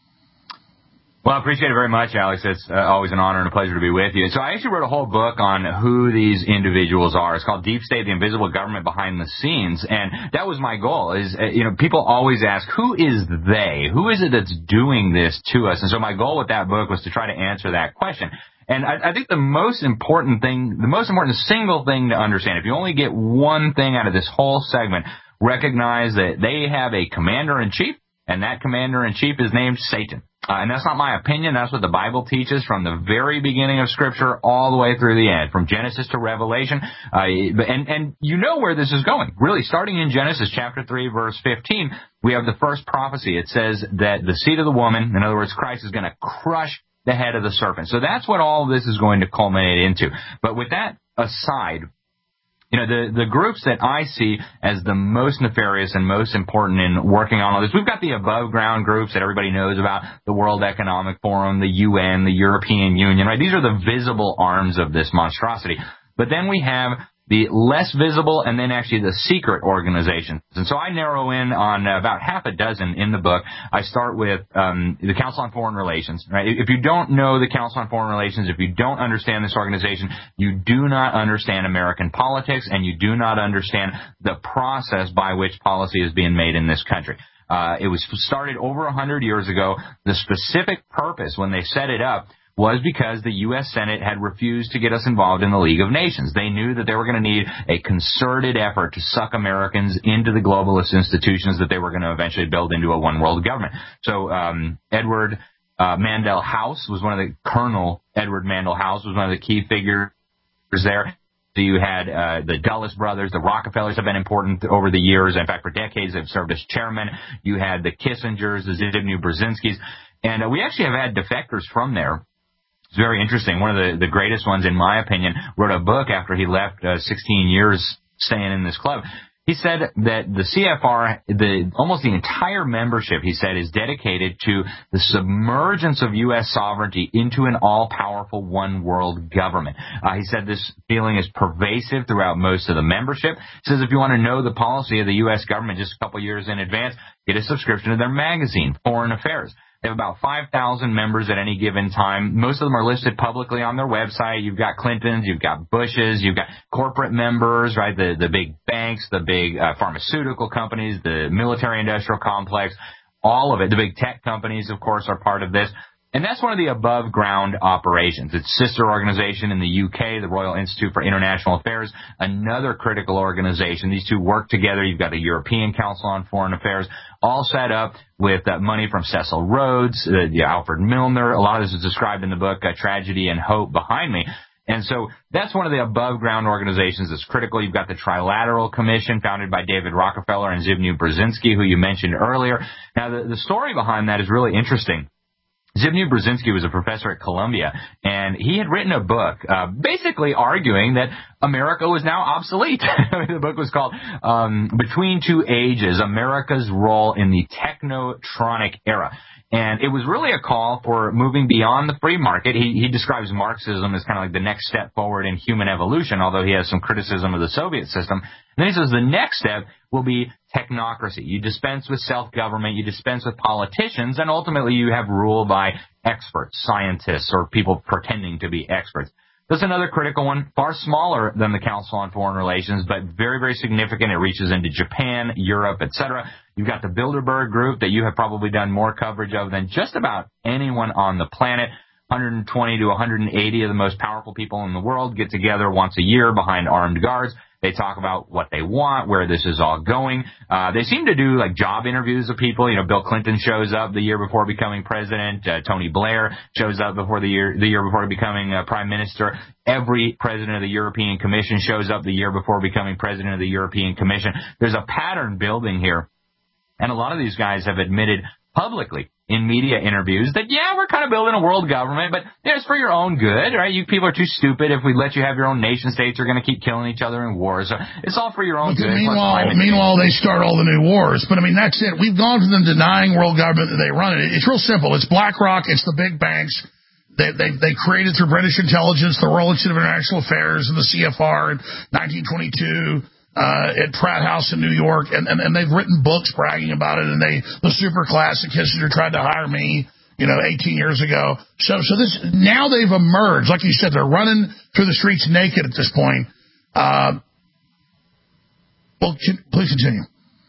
Well, I appreciate it very much, Alex. It's uh, always an honor and a pleasure to be with you. So I actually wrote a whole book on who these individuals are. It's called Deep State, the Invisible Government Behind the Scenes. And that was my goal is, uh, you know, people always ask, who is they? Who is it that's doing this to us? And so my goal with that book was to try to answer that question. And I, I think the most important thing, the most important single thing to understand, if you only get one thing out of this whole segment, recognize that they have a commander-in-chief, and that commander-in-chief is named Satan. Uh, and that's not my opinion. That's what the Bible teaches from the very beginning of Scripture all the way through the end, from Genesis to Revelation. Uh, and, and you know where this is going. Really, starting in Genesis chapter three, verse fifteen, we have the first prophecy. It says that the seed of the woman, in other words, Christ, is going to crush the head of the serpent. So that's what all of this is going to culminate into. But with that aside, you know, the, the groups that I see as the most nefarious and most important in working on all this, we've got the above ground groups that everybody knows about, the World Economic Forum, the U N, the European Union, right? These are the visible arms of this monstrosity. But then we have the less visible and then actually the secret organizations. And so I narrow in on about half a dozen in the book. I start with um, the Council on Foreign Relations. Right? If you don't know the Council on Foreign Relations, if you don't understand this organization, you do not understand American politics and you do not understand the process by which policy is being made in this country. Uh, it was started over one hundred years ago. The specific purpose when they set it up was because the U S Senate had refused to get us involved in the League of Nations. They knew that they were going to need a concerted effort to suck Americans into the globalist institutions that they were going to eventually build into a one-world government. So um, Edward uh, Mandell House was one of the, Colonel Edward Mandell House was one of the key figures there. So you had uh, the Dulles brothers, the Rockefellers have been important over the years. In fact, for decades, they've served as chairman. You had the Kissingers, the Zbigniew Brzezinskis. And uh, we actually have had defectors from there. It's very interesting. One of the, the greatest ones, in my opinion, wrote a book after he left uh, sixteen years staying in this club. He said that the C F R, the almost the entire membership, he said, is dedicated to the submergence of U S sovereignty into an all-powerful one-world government. Uh, he said this feeling is pervasive throughout most of the membership. He says if you want to know the policy of the U S government just a couple years in advance, get a subscription to their magazine, Foreign Affairs. They have about five thousand members at any given time. Most of them are listed publicly on their website. You've got Clintons, you've got Bushes, you've got corporate members, right? The, the big banks, the big uh, pharmaceutical companies, the military industrial complex, all of it. The big tech companies, of course, are part of this. And that's one of the above ground operations. It's sister organization in the U K, the Royal Institute for International Affairs, another critical organization. These two work together. You've got the European Council on Foreign Affairs, all set up with uh, money from Cecil Rhodes, uh, Alfred Milner. A lot of this is described in the book, uh, Tragedy and Hope Behind Me. And so that's one of the above-ground organizations that's critical. You've got the Trilateral Commission founded by David Rockefeller and Zbigniew Brzezinski, who you mentioned earlier. Now, the, the story behind that is really interesting. Zbigniew Brzezinski was a professor at Columbia, and he had written a book uh, basically arguing that America was now obsolete. The book was called um, Between Two Ages, America's Role in the Technotronic Era. And it was really a call for moving beyond the free market. He, he describes Marxism as kind of like the next step forward in human evolution, although he has some criticism of the Soviet system. And then he says the next step will be technocracy. You dispense with self-government, you dispense with politicians, and ultimately you have rule by experts, scientists, or people pretending to be experts. That's another critical one, far smaller than the Council on Foreign Relations, but very, very significant. It reaches into Japan, Europe, et cetera. You've got the Bilderberg Group that you have probably done more coverage of than just about anyone on the planet. one hundred twenty to one hundred eighty of the most powerful people in the world get together once a year behind armed guards. They talk about what they want, where this is all going. Uh, they seem to do like job interviews of people. You know, Bill Clinton shows up the year before becoming president. Uh, Tony Blair shows up before the year, the year before becoming uh, prime minister. Every president of the European Commission shows up the year before becoming president of the European Commission. There's a pattern building here. And a lot of these guys have admitted publicly in media interviews that, yeah, we're kind of building a world government, but it's for your own good, right? You people are too stupid. If we let you have your own nation states, you're going to keep killing each other in wars. So it's all for your own
but
good.
Meanwhile, meanwhile, they start all the new wars. But, I mean, that's it. We've gone from them denying world government that they run it. It's real simple. It's BlackRock. It's the big banks. They, they, they created through British intelligence the Royal Institute of International Affairs and the C F R in nineteen twenty-two. Uh, at Pratt House in New York, and, and, and they've written books bragging about it, and they, the super class, Kissinger tried to hire me, you know, eighteen years ago. So, so this, now they've emerged. Like you said, they're running through the streets naked at this point. Uh, well, can, please continue.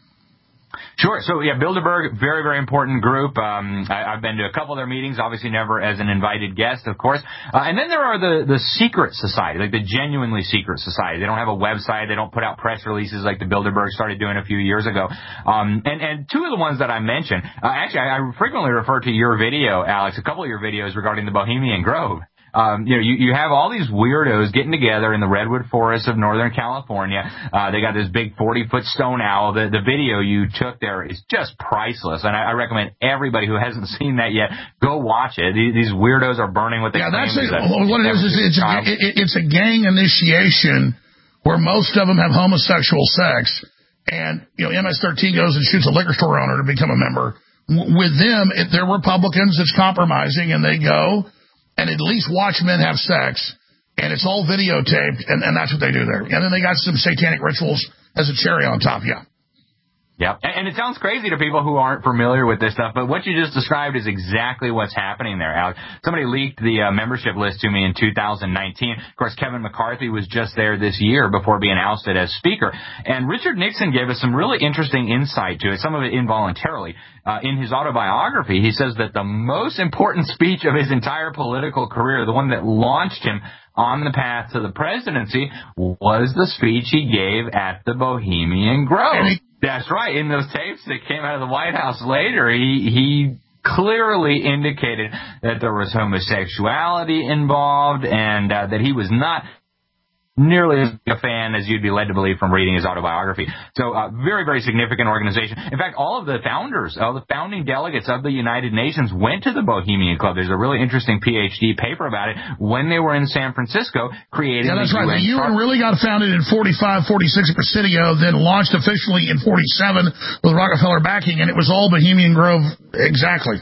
Sure. So, yeah, Bilderberg, very, very important group. Um, I, I've been to a couple of their meetings, obviously never as an invited guest, of course. Uh, and then there are the, the secret society, like the genuinely secret society. They don't have a website. They don't put out press releases like the Bilderberg started doing a few years ago. Um, and, and two of the ones that I mentioned, uh, actually, I, I frequently refer to your video, Alex, a couple of your videos regarding the Bohemian Grove. Um, you know, you, you have all these weirdos getting together in the redwood forests of Northern California. Uh, they got this big forty-foot stone owl. The, the video you took there is just priceless, and I, I recommend everybody who hasn't seen that yet, go watch it. These, these weirdos are burning what they
yeah,
claim
that's
is
it.
a,
what it is is it's a, it, it's a gang initiation where most of them have homosexual sex, and you know, M S thirteen goes and shoots a liquor store owner to become a member. W- with them, it, they're Republicans. It's compromising, and they go and at least watch men have sex, and it's all videotaped, and, and that's what they do there. And then they got some satanic rituals as a cherry on top, yeah.
Yeah, and it sounds crazy to people who aren't familiar with this stuff, but what you just described is exactly what's happening there, Alex. Somebody leaked the uh, membership list to me in two thousand nineteen. Of course, Kevin McCarthy was just there this year before being ousted as Speaker. And Richard Nixon gave us some really interesting insight to it, some of it involuntarily. Uh, in his autobiography, he says that the most important speech of his entire political career, the one that launched him on the path to the presidency, was the speech he gave at the Bohemian Grove. That's right. In those tapes that came out of the White House later, he he clearly indicated that there was homosexuality involved and uh, that he was not nearly as big a fan as you'd be led to believe from reading his autobiography. So, uh, very, very significant organization. In fact, all of the founders, all the founding delegates of the United Nations went to the Bohemian Club. There's a really interesting P H D paper about it when they were in San Francisco creating
yeah, that's
the
right.
U N
The U N really got founded in forty-five, forty-six at Presidio, then launched officially in forty-seven with Rockefeller backing, and it was all Bohemian Grove exactly.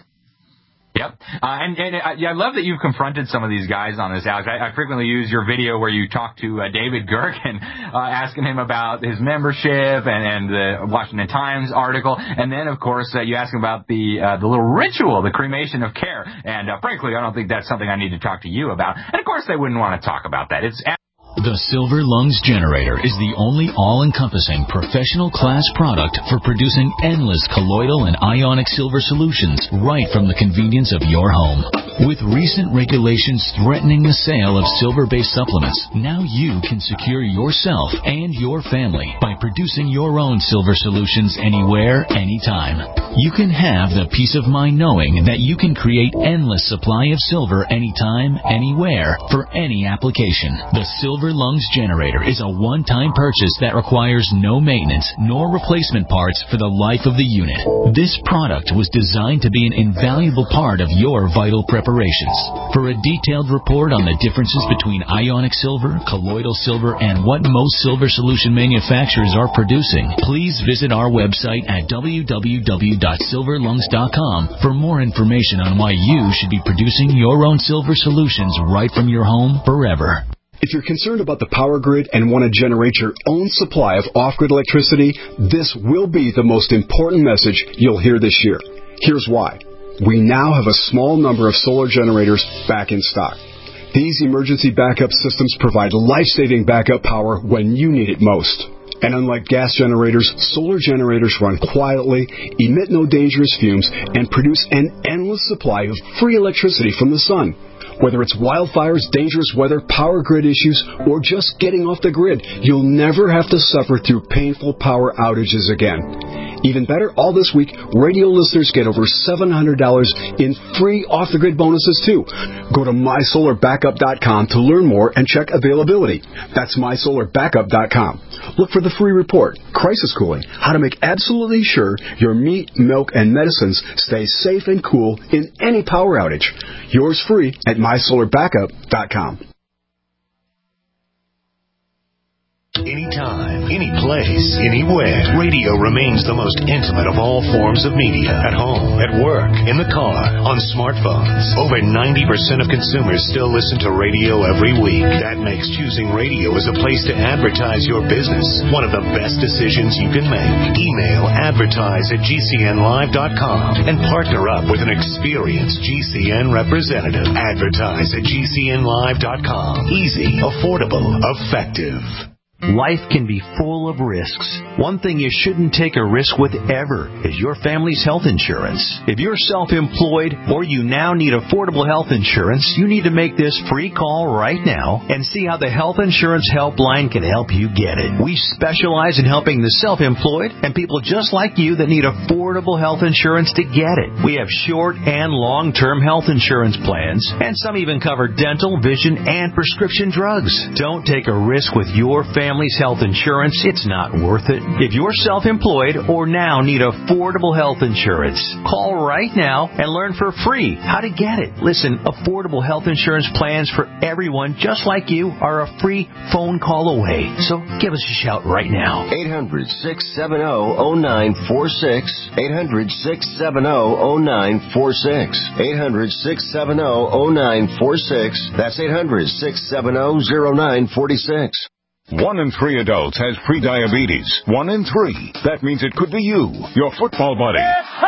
Yep. Uh, and and uh, yeah, I love that you've confronted some of these guys on this, Alex. I, I frequently use your video where you talk to uh, David Gergen, uh, asking him about his membership and, and the Washington Times article. And then, of course, uh, you ask him about the uh, the little ritual, the cremation of care. And uh, frankly, I don't think that's something I need to talk to you about. And, of course, they wouldn't want to talk about that. It's
The Silver Lungs Generator is the only all-encompassing professional class product for producing endless colloidal and ionic silver solutions right from the convenience of your home. With recent regulations threatening the sale of silver-based supplements, now you can secure yourself and your family by producing your own silver solutions anywhere, anytime. You can have the peace of mind knowing that you can create endless supply of silver anytime, anywhere, for any application. The Silver Lungs Generator is a one-time purchase that requires no maintenance nor replacement parts for the life of the unit. This product was designed to be an invaluable part of your vital preparations. For a detailed report on the differences between ionic silver, colloidal silver, and what most silver solution manufacturers are producing, please visit our website at w w w dot silver lungs dot com for more information on why you should be producing your own silver solutions right from your home forever.
If you're concerned about the power grid and want to generate your own supply of off-grid electricity, this will be the most important message you'll hear this year. Here's why. We now have a small number of solar generators back in stock. These emergency backup systems provide life-saving backup power when you need it most. And unlike gas generators, solar generators run quietly, emit no dangerous fumes, and produce an endless supply of free electricity from the sun. Whether it's wildfires, dangerous weather, power grid issues, or just getting off the grid, you'll never have to suffer through painful power outages again. Even better, all this week, radio listeners get over seven hundred dollars in free off-the-grid bonuses, too. Go to my solar backup dot com to learn more and check availability. That's my solar backup dot com. Look for the free report, Crisis Cooling, how to make absolutely sure your meat, milk, and medicines stay safe and cool in any power outage. Yours free at my solar backup dot com.
Anytime, any place, anywhere, radio remains the most intimate of all forms of media. At home, at work, in the car, on smartphones. Over ninety percent of consumers still listen to radio every week. That makes choosing radio as a place to advertise your business one of the best decisions you can make. Email advertise at g c n live dot com and partner up with an experienced G C N representative. Advertise at g c n live dot com. Easy, affordable, effective.
Life can be full of risks. One thing you shouldn't take a risk with ever is your family's health insurance. If you're self-employed or you now need affordable health insurance, you need to make this free call right now and see how the Health Insurance Helpline can help you get it. We specialize in helping the self-employed and people just like you that need affordable health insurance to get it. We have short and long-term health insurance plans, and some even cover dental, vision, and prescription drugs. Don't take a risk with your family. Family's health insurance, it's not worth it. If you're self-employed or now need affordable health insurance, call right now and learn for free how to get it. Listen, affordable health insurance plans for everyone just like you are a free phone call away. So give us a shout right now.
eight hundred, six seven zero, zero nine four six. eight hundred, six seven zero, zero nine four six. eight hundred, six seven zero, zero nine four six. That's eight hundred, six seven zero, zero nine four six.
One in three adults has prediabetes. One in three. That means it could be you, your football buddy,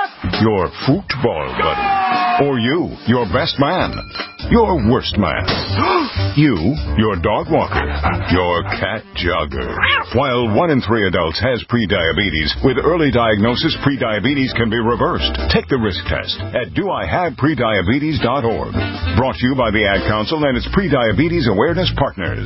your football buddy, or you, your best man, your worst man, you, your dog walker, your cat jogger. While one in three adults has prediabetes, with early diagnosis, prediabetes can be reversed. Take the risk test at do I have prediabetes dot org. Brought to you by the Ad Council and its Prediabetes Awareness Partners.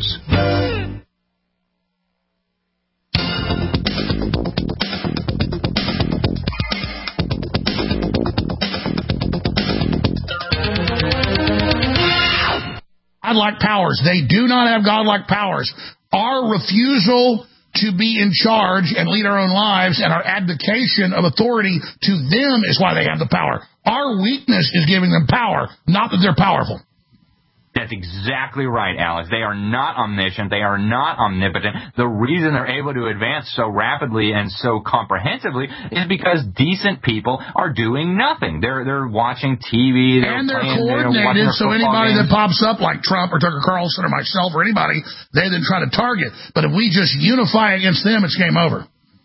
Godlike powers. They do not have godlike powers. Our refusal to be in charge and lead our own lives and our abdication of authority to them is why they have the power. Our weakness is giving them power, not that they're powerful.
That's exactly right, Alex. They are not omniscient. They are not omnipotent. The reason they're able to advance so rapidly and so comprehensively is because decent people are doing nothing. They're they're watching T V. They're
and they're
playing,
coordinated,
they're
so anybody
games.
that pops up like Trump or Tucker Carlson or myself or anybody, they then try to target. But if we just unify against them, it's game over.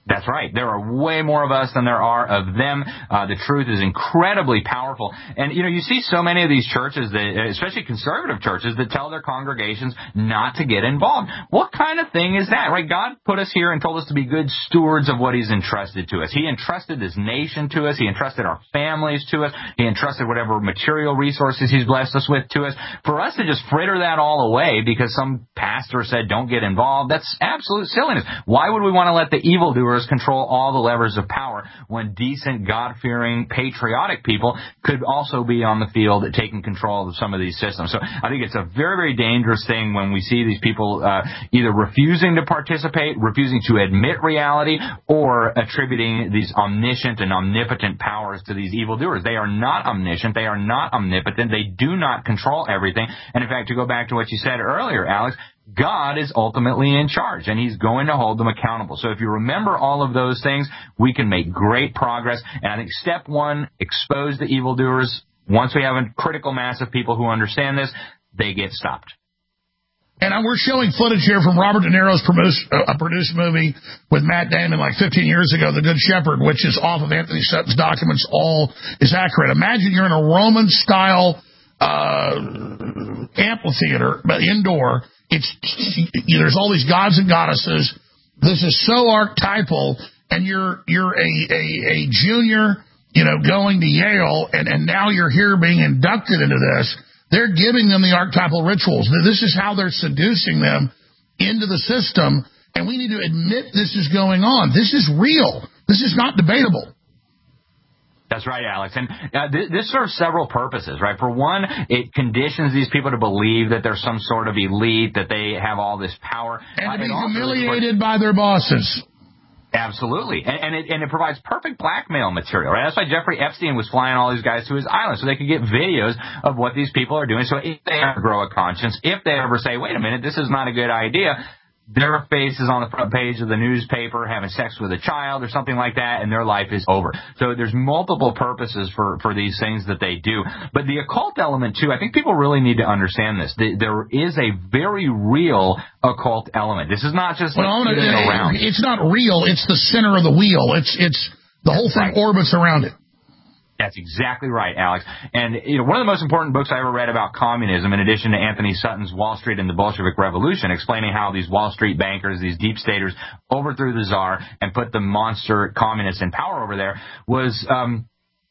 That's right. There are way more of us than there are of them. Uh, the truth is incredibly powerful. And, you know, you see so many of these churches, that, especially conservative churches, that tell their congregations not to get involved. What kind of thing is that, right? God put us here and told us to be good stewards of what He's entrusted to us. He entrusted this nation to us. He entrusted our families to us. He entrusted whatever material resources He's blessed us with to us. For us to just fritter that all away because some pastor said don't get involved, that's absolute silliness. Why would we want to let the evildoers control all the levers of power when decent, God-fearing, patriotic people could also be on the field taking control of some of these systems? So I think it's a very, very dangerous thing when we see these people uh, either refusing to participate, refusing to admit reality, or attributing these omniscient and omnipotent powers to these evildoers. They are not omniscient. They are not omnipotent. They do not control everything. And in fact, to go back to what you said earlier, Alex, God is ultimately in charge, and He's going to hold them accountable. So if you remember all of those things, we can make great progress. And I think step one, expose the evildoers. Once we have a critical mass of people who understand this, they get stopped.
And we're showing footage here from Robert De Niro's produced, uh, produced movie with Matt Damon like fifteen years ago, The Good Shepherd, which is off of Anthony Sutton's documents. All is accurate. Imagine you're in a Roman-style uh, amphitheater, but indoor. It's there's all these gods and goddesses. This is so archetypal, and you're you're a, a, a junior, you know, going to Yale, and, and now you're here being inducted into this. They're giving them the archetypal rituals. This is how they're seducing them into the system, and we need to admit this is going on. This is real. This is not debatable.
That's right, Alex. And uh, th- this serves several purposes, right? For one, it conditions these people to believe that there's some sort of elite, that they have all this power.
And to be
uh,
humiliated by their bosses.
Absolutely. And, and, it, and it provides perfect blackmail material, right? That's why Jeffrey Epstein was flying all these guys to his island, so they could get videos of what these people are doing. So if they ever grow a conscience, if they ever say, wait a minute, this is not a good idea, their face is on the front page of the newspaper having sex with a child or something like that, and their life is over. So there's multiple purposes for, for these things that they do. But the occult element, too, I think people really need to understand this. There is a very real occult element. This is not just like
well,
sitting
it,
around.
It's not real. It's the center of the wheel. It's it's the whole thing orbits around it.
That's exactly right, Alex. And you know, one of the most important books I ever read about communism, in addition to Anthony Sutton's Wall Street and the Bolshevik Revolution, explaining how these Wall Street bankers, these deep staters, overthrew the Tsar and put the monster communists in power over there, was um,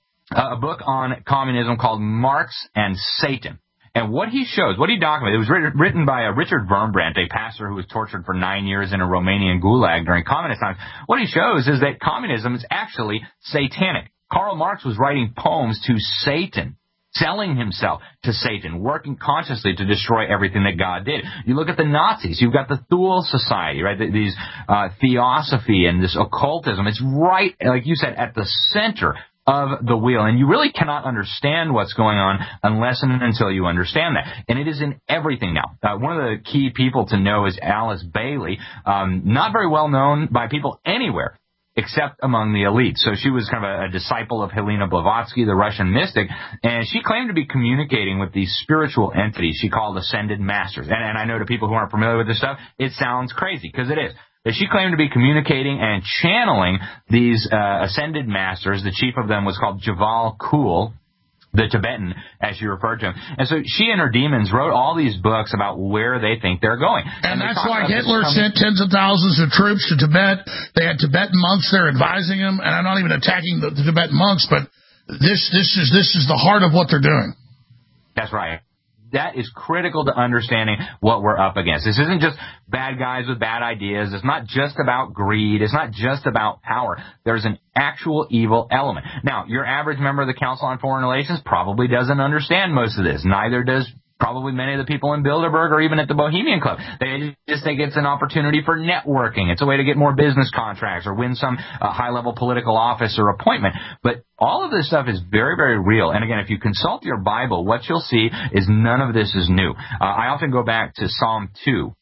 a book on communism called Marx and Satan. And what he shows, what he documented, it was written by uh, Richard Wurmbrand, a pastor who was tortured for nine years in a Romanian gulag during communist times. What he shows is that communism is actually satanic. Karl Marx was writing poems to Satan, selling himself to Satan, working consciously to destroy everything that God did. You look at the Nazis, you've got the Thule Society, right? These uh, theosophy and this occultism. It's right, like you said, at the center of the wheel. And you really cannot understand what's going on unless and until you understand that. And it is in everything now. Uh, one of the key people to know is Alice Bailey, um, not very well known by people anywhere except among the elite. So she was kind of a, a disciple of Helena Blavatsky, the Russian mystic, and she claimed to be communicating with these spiritual entities she called ascended masters. And, and I know to people who aren't familiar with this stuff, it sounds crazy, because it is. But she claimed to be communicating and channeling these uh, ascended masters. The chief of them was called Javal Kul, the Tibetan, as she referred to him. And so she and her demons wrote all these books about where they think they're going.
And, and that's why Hitler sent tens of thousands of troops to Tibet. They had Tibetan monks there advising him. And I'm not even attacking the, the Tibetan monks, but this this is this is the heart of what they're doing.
That's right. That is critical to understanding what we're up against. This isn't just bad guys with bad ideas. It's not just about greed. It's not just about power. There's an actual evil element. Now, your average member of the Council on Foreign Relations probably doesn't understand most of this. Neither does probably many of the people in Bilderberg or even at the Bohemian Club. They just think it's an opportunity for networking. It's a way to get more business contracts or win some uh, high-level political office or appointment. But all of this stuff is very, very real. And again, if you consult your Bible, what you'll see is none of this is new. Uh, I often go back to Psalm two.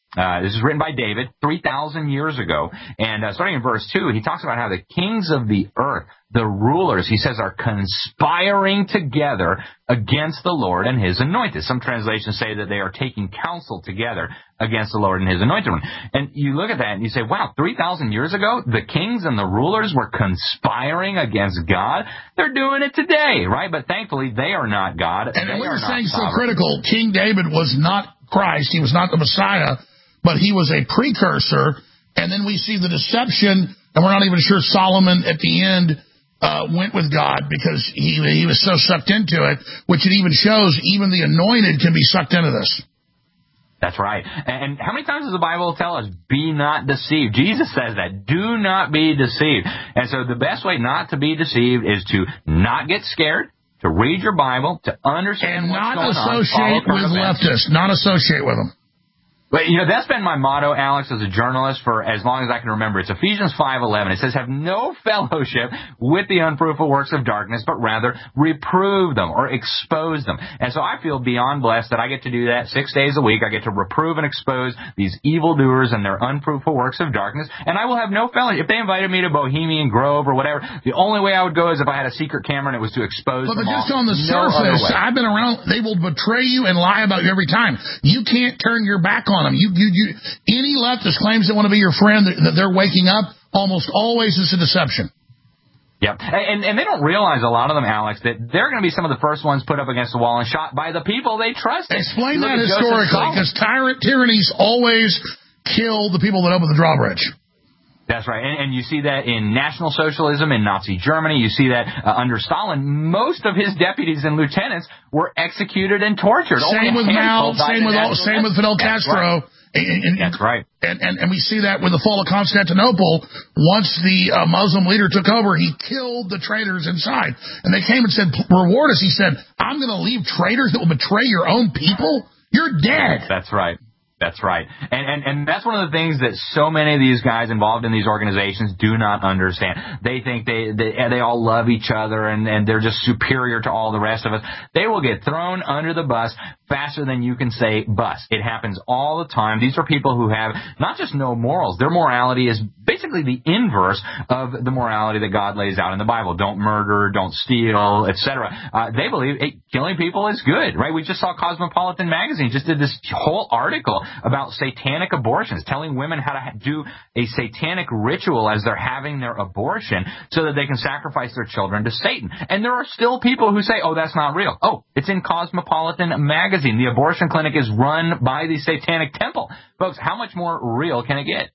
Uh, this is written by David three thousand years ago. And uh, starting in verse two, he talks about how the kings of the earth, the rulers, he says, are conspiring together against the Lord and his anointed. Some translations say that they are taking counsel together against the Lord and his anointed one. And you look at that and you say, wow, three thousand years ago, the kings and the rulers were conspiring against God. They're doing it today, right? But thankfully, they are not God.
And
they
what
are
you're
not
saying is so
sovereign.
critical. King David was not Christ. He was not the Messiah, but he was a precursor. And then we see the deception, and we're not even sure Solomon at the end uh, went with God because he he was so sucked into it, which it even shows even the anointed can be sucked into this.
That's right. And how many times does the Bible tell us, be not deceived? Jesus says that. Do not be deceived. And so the best way not to be deceived is to not get scared, to read your Bible, to understand
and
what's
not
going
associate
on.
with leftists. Not associate with them.
But, you know, that's been my motto, Alex, as a journalist for as long as I can remember. It's Ephesians five eleven. It says, have no fellowship with the unfruitful works of darkness, but rather reprove them or expose them. And so I feel beyond blessed that I get to do that six days a week. I get to reprove and expose these evildoers and their unfruitful works of darkness. And I will have no fellowship. If they invited me to Bohemian Grove or whatever, the only way I would go is if I had a secret camera and it was to expose
but,
them
but
all.
just on the
no
surface, I've been around, they will betray you and lie about you every time. You can't turn your back on them. You, you, you, any leftist claims they want to be your friend, that they're waking up, almost always is a deception.
Yep. And, and they don't realize, a lot of them, Alex, that they're going to be some of the first ones put up against the wall and shot by the people they trust.
Explain that historically, because tyrant tyrannies always kill the people that open the drawbridge.
That's right. And, and you see that in National Socialism in Nazi Germany. You see that uh, under Stalin. Most of his deputies and lieutenants were executed and tortured.
Same
Only
with Mao, same with all, same with Fidel Castro.
Right.
And, and,
That's right.
And, and, and we see that with the fall of Constantinople. Once the uh, Muslim leader took over, he killed the traitors inside. And they came and said, reward us. He said, I'm going to leave traitors that will betray your own people? You're dead.
That's right. That's right. And, and and that's one of the things that so many of these guys involved in these organizations do not understand. They think they they, they all love each other and, and they're just superior to all the rest of us. They will get thrown under the bus faster than you can say bus. It happens all the time. These are people who have not just no morals. Their morality is basically the inverse of the morality that God lays out in the Bible. Don't murder, don't steal, et cetera. Uh, they believe hey, killing people is good, right? We just saw Cosmopolitan magazine just did this whole article about satanic abortions, telling women how to ha- do a satanic ritual as they're having their abortion so that they can sacrifice their children to Satan. And there are still people who say, oh, that's not real. Oh, it's in Cosmopolitan magazine. The abortion clinic is run by the satanic temple. Folks, how much more real can it get?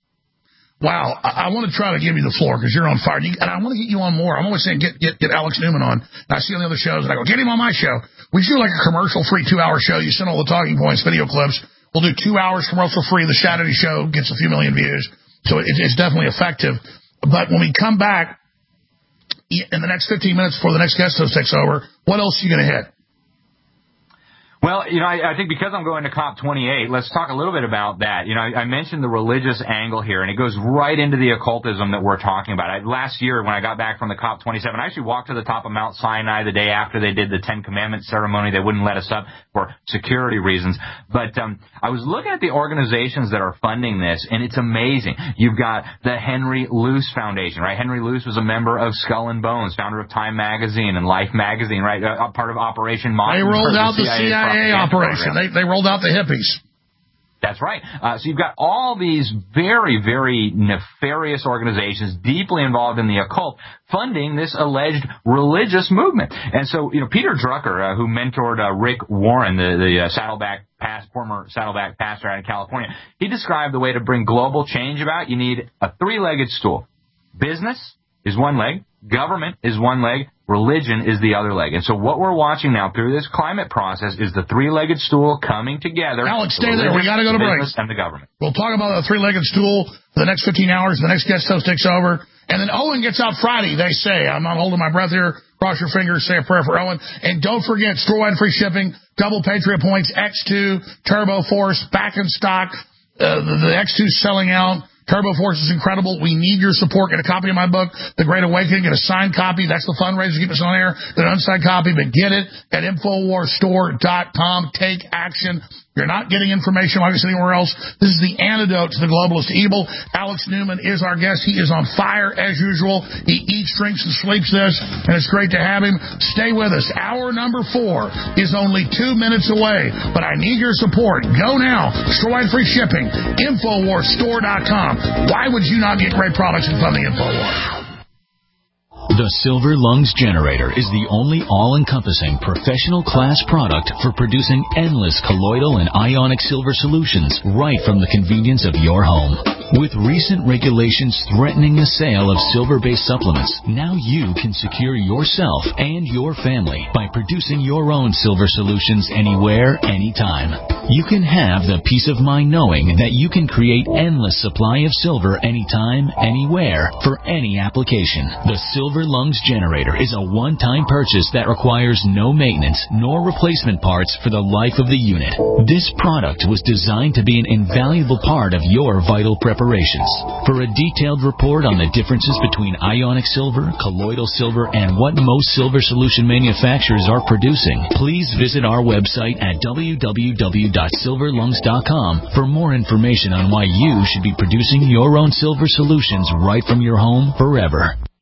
Wow, I, I want to try to give you the floor because you're on fire. And, you, and I want to get you on more. I'm always saying get, get get Alex Newman on. And I see on the other shows, and I go, get him on my show. We do like a commercial-free two-hour show. You send all the talking points, video clips. We'll do two hours commercial-free. The Saturday show gets a few million views. So it, it's definitely effective. But when we come back in the next fifteen minutes before the next guest host takes over, what else are you going to hit?
Well, you know, I, I think because I'm going to COP twenty-eight, let's talk a little bit about that. You know, I, I mentioned the religious angle here, and it goes right into the occultism that we're talking about. I, last year, when I got back from the COP twenty-seven, I actually walked to the top of Mount Sinai the day after they did the Ten Commandments ceremony. They wouldn't let us up for security reasons. But um, I was looking at the organizations that are funding this, and it's amazing. You've got the Henry Luce Foundation, right? Henry Luce was a member of Skull and Bones, founder of Time Magazine and Life Magazine, right? Uh, part of Operation Mockingbird.
They rolled out the C I A operation. They, they rolled out the hippies.
That's right. Uh, so you've got all these very, very nefarious organizations deeply involved in the occult funding this alleged religious movement. And so, you know, Peter Drucker, uh, who mentored uh, Rick Warren, the, the uh, Saddleback past, former Saddleback pastor out in California, he described the way to bring global change about. You need a three-legged stool. Business is one leg. Government is one leg. Religion is the other leg. And so what we're watching now through this climate process is the three-legged stool coming together.
Alex, stay there. We got to go to break.
And the government.
We'll talk about the three-legged stool for the next fifteen hours. The next guest host takes over. And then Owen gets out Friday, they say. I'm not holding my breath here. Cross your fingers. Say a prayer for Owen. And don't forget, store-wide free shipping, double Patriot points, X two, Turbo Force, back in stock. Uh, the, the X two selling out. Turbo Force is incredible. We need your support. Get a copy of my book, The Great Awakening. Get a signed copy. That's the fundraiser to keep us on air. Get an unsigned copy, but get it at Infowars Store dot com. Take action. You're not getting information like this anywhere else. This is the antidote to the globalist evil. Alex Newman is our guest. He is on fire as usual. He eats, drinks, and sleeps this, and it's great to have him. Stay with us. Hour number four is only two minutes away, but I need your support. Go now. Store-wide free shipping. Infowars Store dot com. Why would you not get great products and fund the Infowars?
The Silver Lungs Generator is the only all-encompassing professional class product for producing endless colloidal and ionic silver solutions right from the convenience of your home. With recent regulations threatening the sale of silver-based supplements, now you can secure yourself and your family by producing your own silver solutions anywhere, anytime. You can have the peace of mind knowing that you can create endless supply of silver anytime, anywhere, for any application. The Silver Lungs Generator is a one-time purchase that requires no maintenance nor replacement parts for the life of the unit. This product was designed to be an invaluable part of your vital preparations. For a detailed report on the differences between ionic silver, colloidal silver, and what most silver solution manufacturers are producing, please visit our website at w w w dot silver lungs dot com for more information on why you should be producing your own silver solutions right from your home forever.